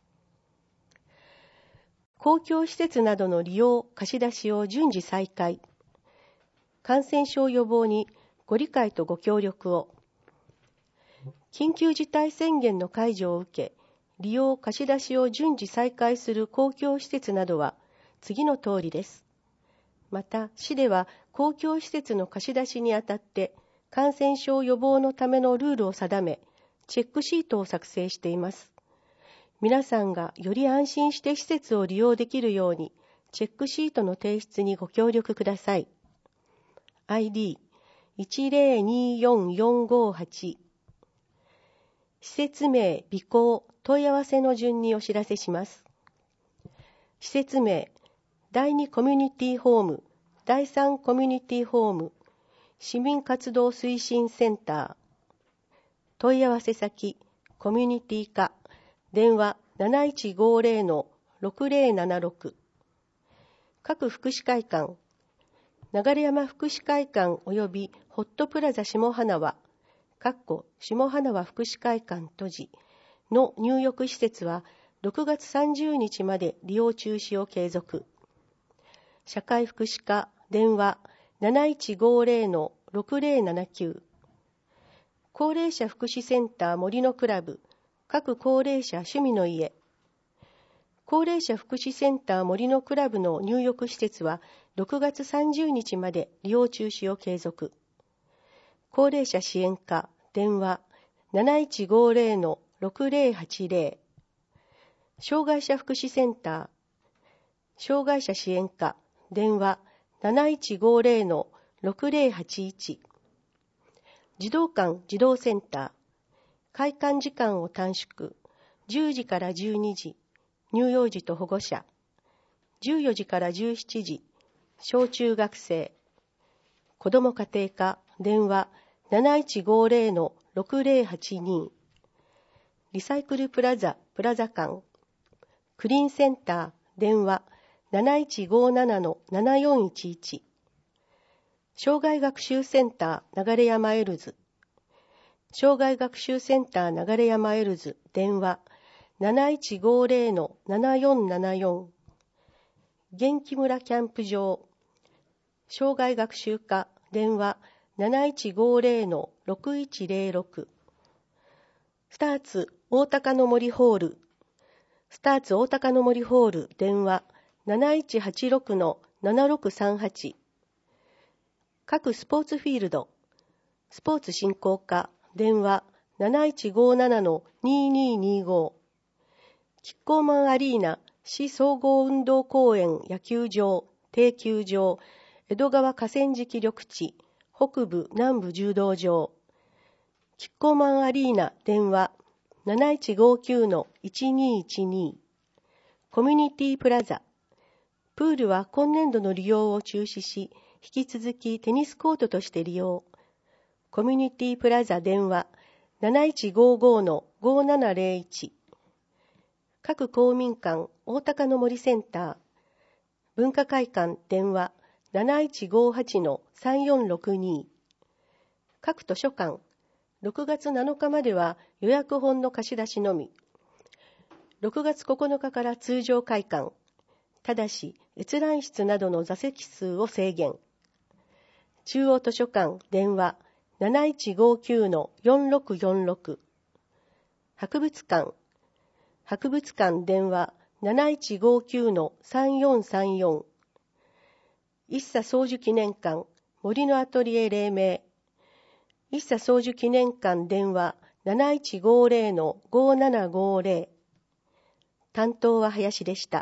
Speaker 10: 公共施設などの利用貸し出しを順次再開。感染症予防にご理解とご協力を。緊急事態宣言の解除を受け、利用貸し出しを順次再開する公共施設などは次の通りです。また、市では公共施設の貸し出しにあたって感染症予防のためのルールを定め、チェックシートを作成しています。皆さんがより安心して施設を利用できるように、チェックシートの提出にご協力ください。アイディーいちゼロによんよんごはち。施設名、備考、問い合わせの順にお知らせします。施設名、だいにコミュニティホーム、だいさんコミュニティホーム、市民活動推進センター。問い合わせ先、コミュニティ課、電話なないちごゼロのろくゼロななろく。各福祉会館、流山福祉会館及びホットプラザ下花輪、かっこ下花輪福祉会館閉じの入浴施設はろくがつさんじゅうにちまで利用中止を継続。社会福祉課、電話なないちごゼロのろくゼロななきゅう。高齢者福祉センター森のクラブ、各高齢者趣味の家。高齢者福祉センター森のクラブの入浴施設はろくがつさんじゅうにちまで利用中止を継続。高齢者支援課、電話なないちごゼロのろくゼロはちゼロ。障害者福祉センター、障害者支援課、電話なないちごゼロのろくゼロはちいち。児童館児童センター、開館時間を短縮、じゅうじからじゅうにじ、乳幼児と保護者、じゅうよじからじゅうしちじ、小中学生、子ども家庭科、電話なないちごゼロのろくゼロはちに。リサイクルプラザ、プラザ館、クリーンセンター、電話なないちごななのななよんいちいち。障害学習センター流山エルズ、障害学習センター流山エルズ、電話なないちごゼロのななよんななよん。元気村キャンプ場、障害学習課、電話なないちごゼロのろくいちゼロろく。スターツ大高の森ホール、スターツ大高の森ホール、電話なないちはちろくのななろくさんはち。各スポーツフィールド、スポーツ振興課、電話なないちごななのにににご。キッコーマンアリーナ市総合運動公園野球場、定球場、江戸川河川敷緑地、北部南部柔道場。キッコーマンアリーナ電話なないちごきゅうのいちにいちに。コミュニティプラザ、プールは今年度の利用を中止し、引き続きテニスコートとして利用。コミュニティプラザ電話なないちごごのごななゼロいち。各公民館大高の森センター、文化会館電話なないちごはちのさんよんろくに。各図書館、ろくがつなのかまでは予約本の貸し出しのみ。ろくがつここのかから通常開館。ただし閲覧室などの座席数を制限。中央図書館電話なないちごきゅうのよんろくよんろく。博物館、博物館電話なないちごきゅうのさんよんさんよん。一茶宗樹記念館森のアトリエ黎明。一茶宗樹記念館電話なないちごゼロのごななごゼロ。担当は林でした。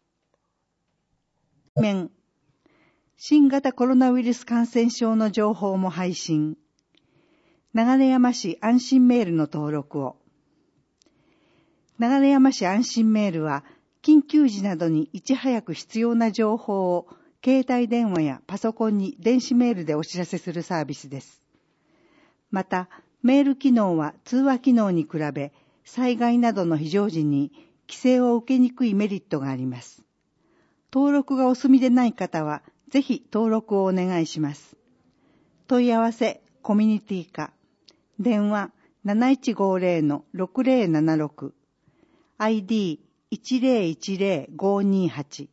Speaker 11: 面新型コロナウイルス感染症の情報も配信。流山市安心メールの登録を。流山市安心メールは、緊急時などにいち早く必要な情報を、携帯電話やパソコンに電子メールでお知らせするサービスです。また、メール機能は通話機能に比べ、災害などの非常時に規制を受けにくいメリットがあります。登録がお済みでない方は、 ぜひ登録をお願いします。問い合わせコミュニティ課、電話 なないちごゼロ のろくゼロななろく、アイディーいちゼロいちゼロごにはち。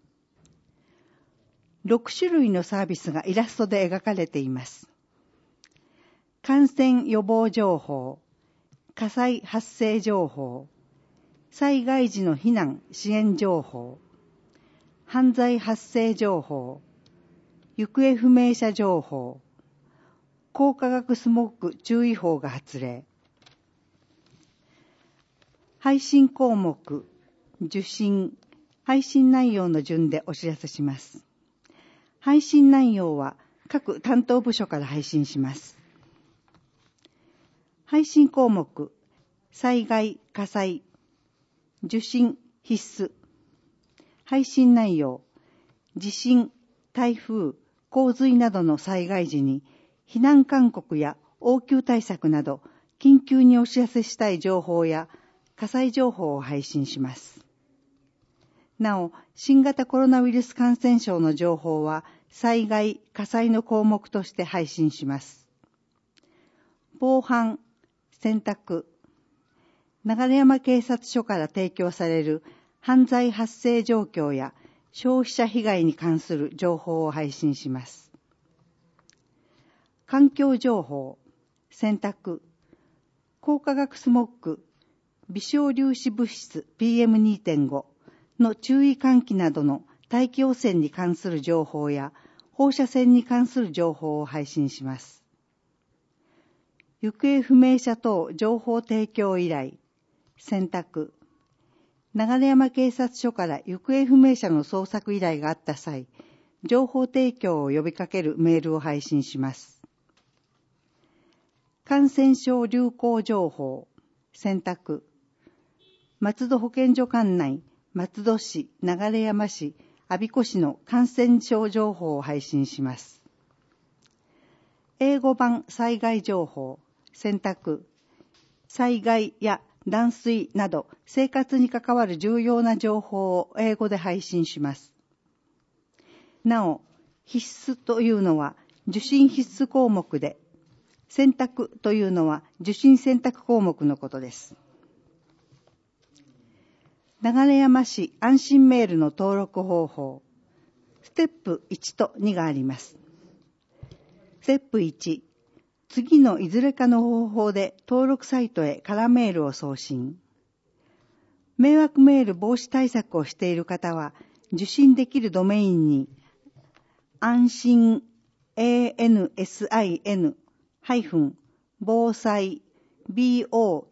Speaker 11: ろく種類のサービスがイラストで描かれています。感染予防情報、火災発生情報、災害時の避難支援情報、犯罪発生情報、行方不明者情報、高化学スモッグ注意報が発令。配信項目、受信、配信内容の順でお知らせします。配信内容は各担当部署から配信します。配信項目、災害、火災、受信、必須。配信内容、地震、台風、洪水などの災害時に避難勧告や応急対策など緊急にお知らせしたい情報や火災情報を配信します。なお、新型コロナウイルス感染症の情報は災害、火災の項目として配信します。防犯、選択、流山警察署から提供される犯罪発生状況や消費者被害に関する情報を配信します。環境情報、選択、高化学スモッグ、微小粒子物質 ピーエムにてんご の注意喚起などの大気汚染に関する情報や放射線に関する情報を配信します。行方不明者等情報提供依頼、選択、流山警察署から行方不明者の捜索依頼があった際、情報提供を呼びかけるメールを配信します。感染症流行情報、選択、松戸保健所管内、松戸市、流山市、我孫子市の感染症情報を配信します。英語版災害情報、選択、災害や断水など生活に関わる重要な情報を英語で配信します。なお、必須というのは受信必須項目で、選択というのは受信選択項目のことです。流山市安心メールの登録方法、ステップいちとにがあります。ステップいち、次のいずれかの方法で登録サイトへ空メールを送信。迷惑メール防止対策をしている方は、受信できるドメインに、安心 アンシン 防災 ボ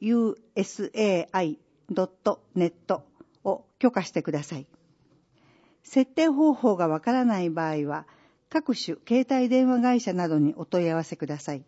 Speaker 11: ウサイ ドットネット を許可してください。設定方法がわからない場合は、各種携帯電話会社などにお問い合わせください。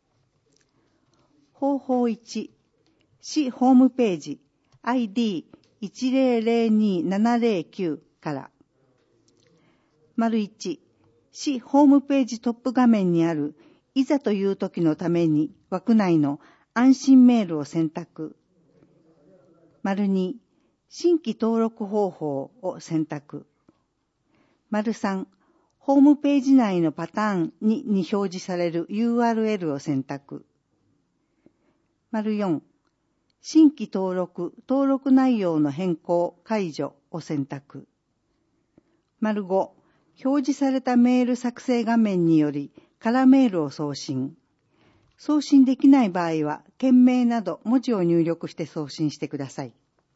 Speaker 11: 方法いち、市ホームページ アイディーいちゼロゼロにーななゼロきゅう から。丸いち、市ホームページトップ画面にあるいざという時のために枠内の安心メールを選択。丸に、新規登録方法を選択。丸さん、ホームページ内のパターンにに表示される ユーアールエル を選択。丸よん、新規登録、登録内容の変更、解除を選択。丸ご、表示されたメール作成画面により、空メールを送信。送信できない場合は、件名など文字を入力して送信してください。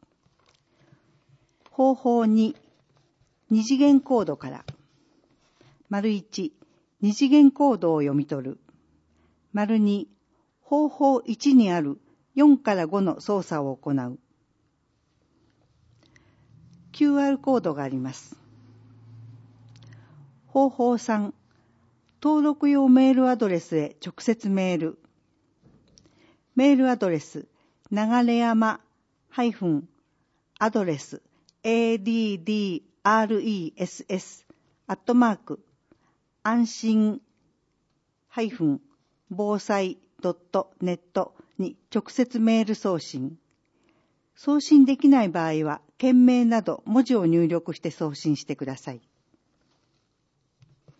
Speaker 11: 方法に、二次元コードから。丸いち、二次元コードを読み取る。丸に、方法いちにあるよんからごの操作を行う。キューアール コードがあります。方法さん、登録用メールアドレスへ直接メール。メールアドレス、流山アドレス、アットマーク、安心防災 ドットネット に直接メール送信。送信できない場合は、件名など文字を入力して送信してください。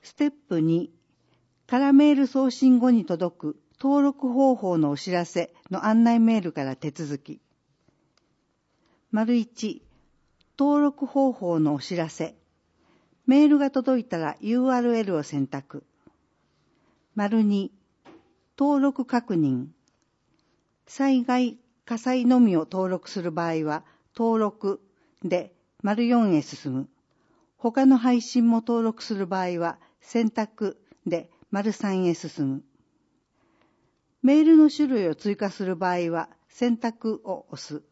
Speaker 11: ステップに、からメール送信後に届く登録方法のお知らせの案内メールから手続き。丸いち、登録方法のお知らせ。メールが届いたら ユーアールエル を選択。丸に、登録確認。災害、火災のみを登録する場合は、登録で丸よんへ進む。他の配信も登録する場合は、選択で丸さんへ進む。メールの種類を追加する場合は、選択を押す。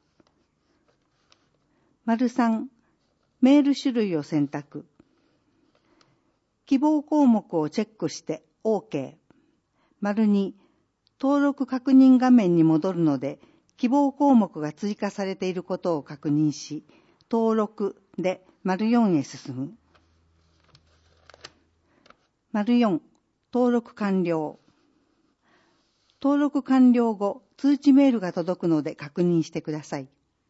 Speaker 11: 丸さん、メール種類を選択。希望項目をチェックして OK。丸に、登録確認画面に戻るので、希望項目が追加されていることを確認し、登録で丸よんへ進む。丸よん、登録完了。登録完了後、通知メールが届くので確認してください。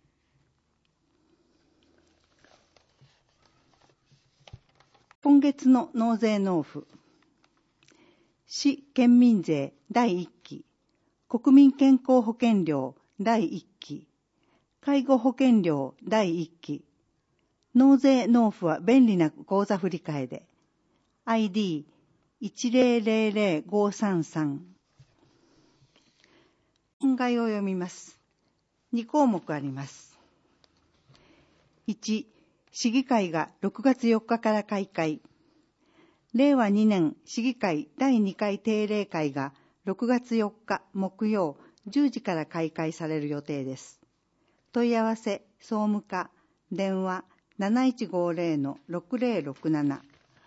Speaker 11: 今月の納税納付。市県民税だいいっき、国民健康保険料だいいっき、介護保険料だいいっき、納税納付は便利な口座振替で、アイディーいちゼロゼロゼロごさんさん。本概を読みます。に項目あります。いち、市議会がろくがつよっかから開会。れいわにねん市議会だいにかい定例会がろくがつよっか木曜じゅうじから開会される予定です。問い合わせ総務課電話なないちごゼロのろくゼロろくなな。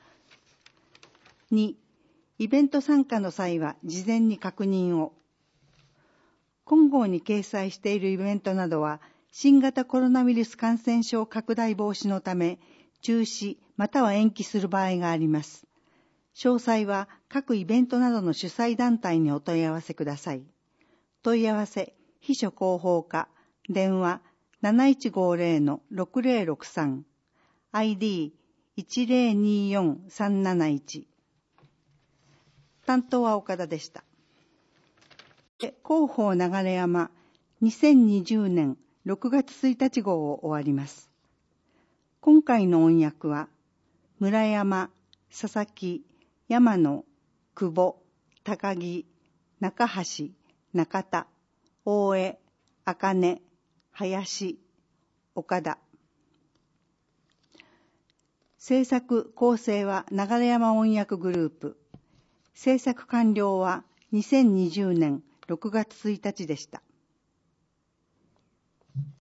Speaker 11: に、イベント参加の際は事前に確認を。今号に掲載しているイベントなどは新型コロナウイルス感染症拡大防止のため中止または延期する場合があります。詳細は各イベントなどの主催団体にお問い合わせください。問い合わせ、秘書広報課、電話なないちごゼロのろくゼロろくさん、アイディーいちゼロによんさんなないち。担当は岡田でした。広報流山にせんにじゅうねんろくがつついたち号を終わります。今回の音訳は、村山、佐々木、山野、久保、高木、中橋、中田、大江、茜、林、岡田。制作構成は流山音訳グループ。制作完了はにせんにじゅうねんろくがつついたちでした。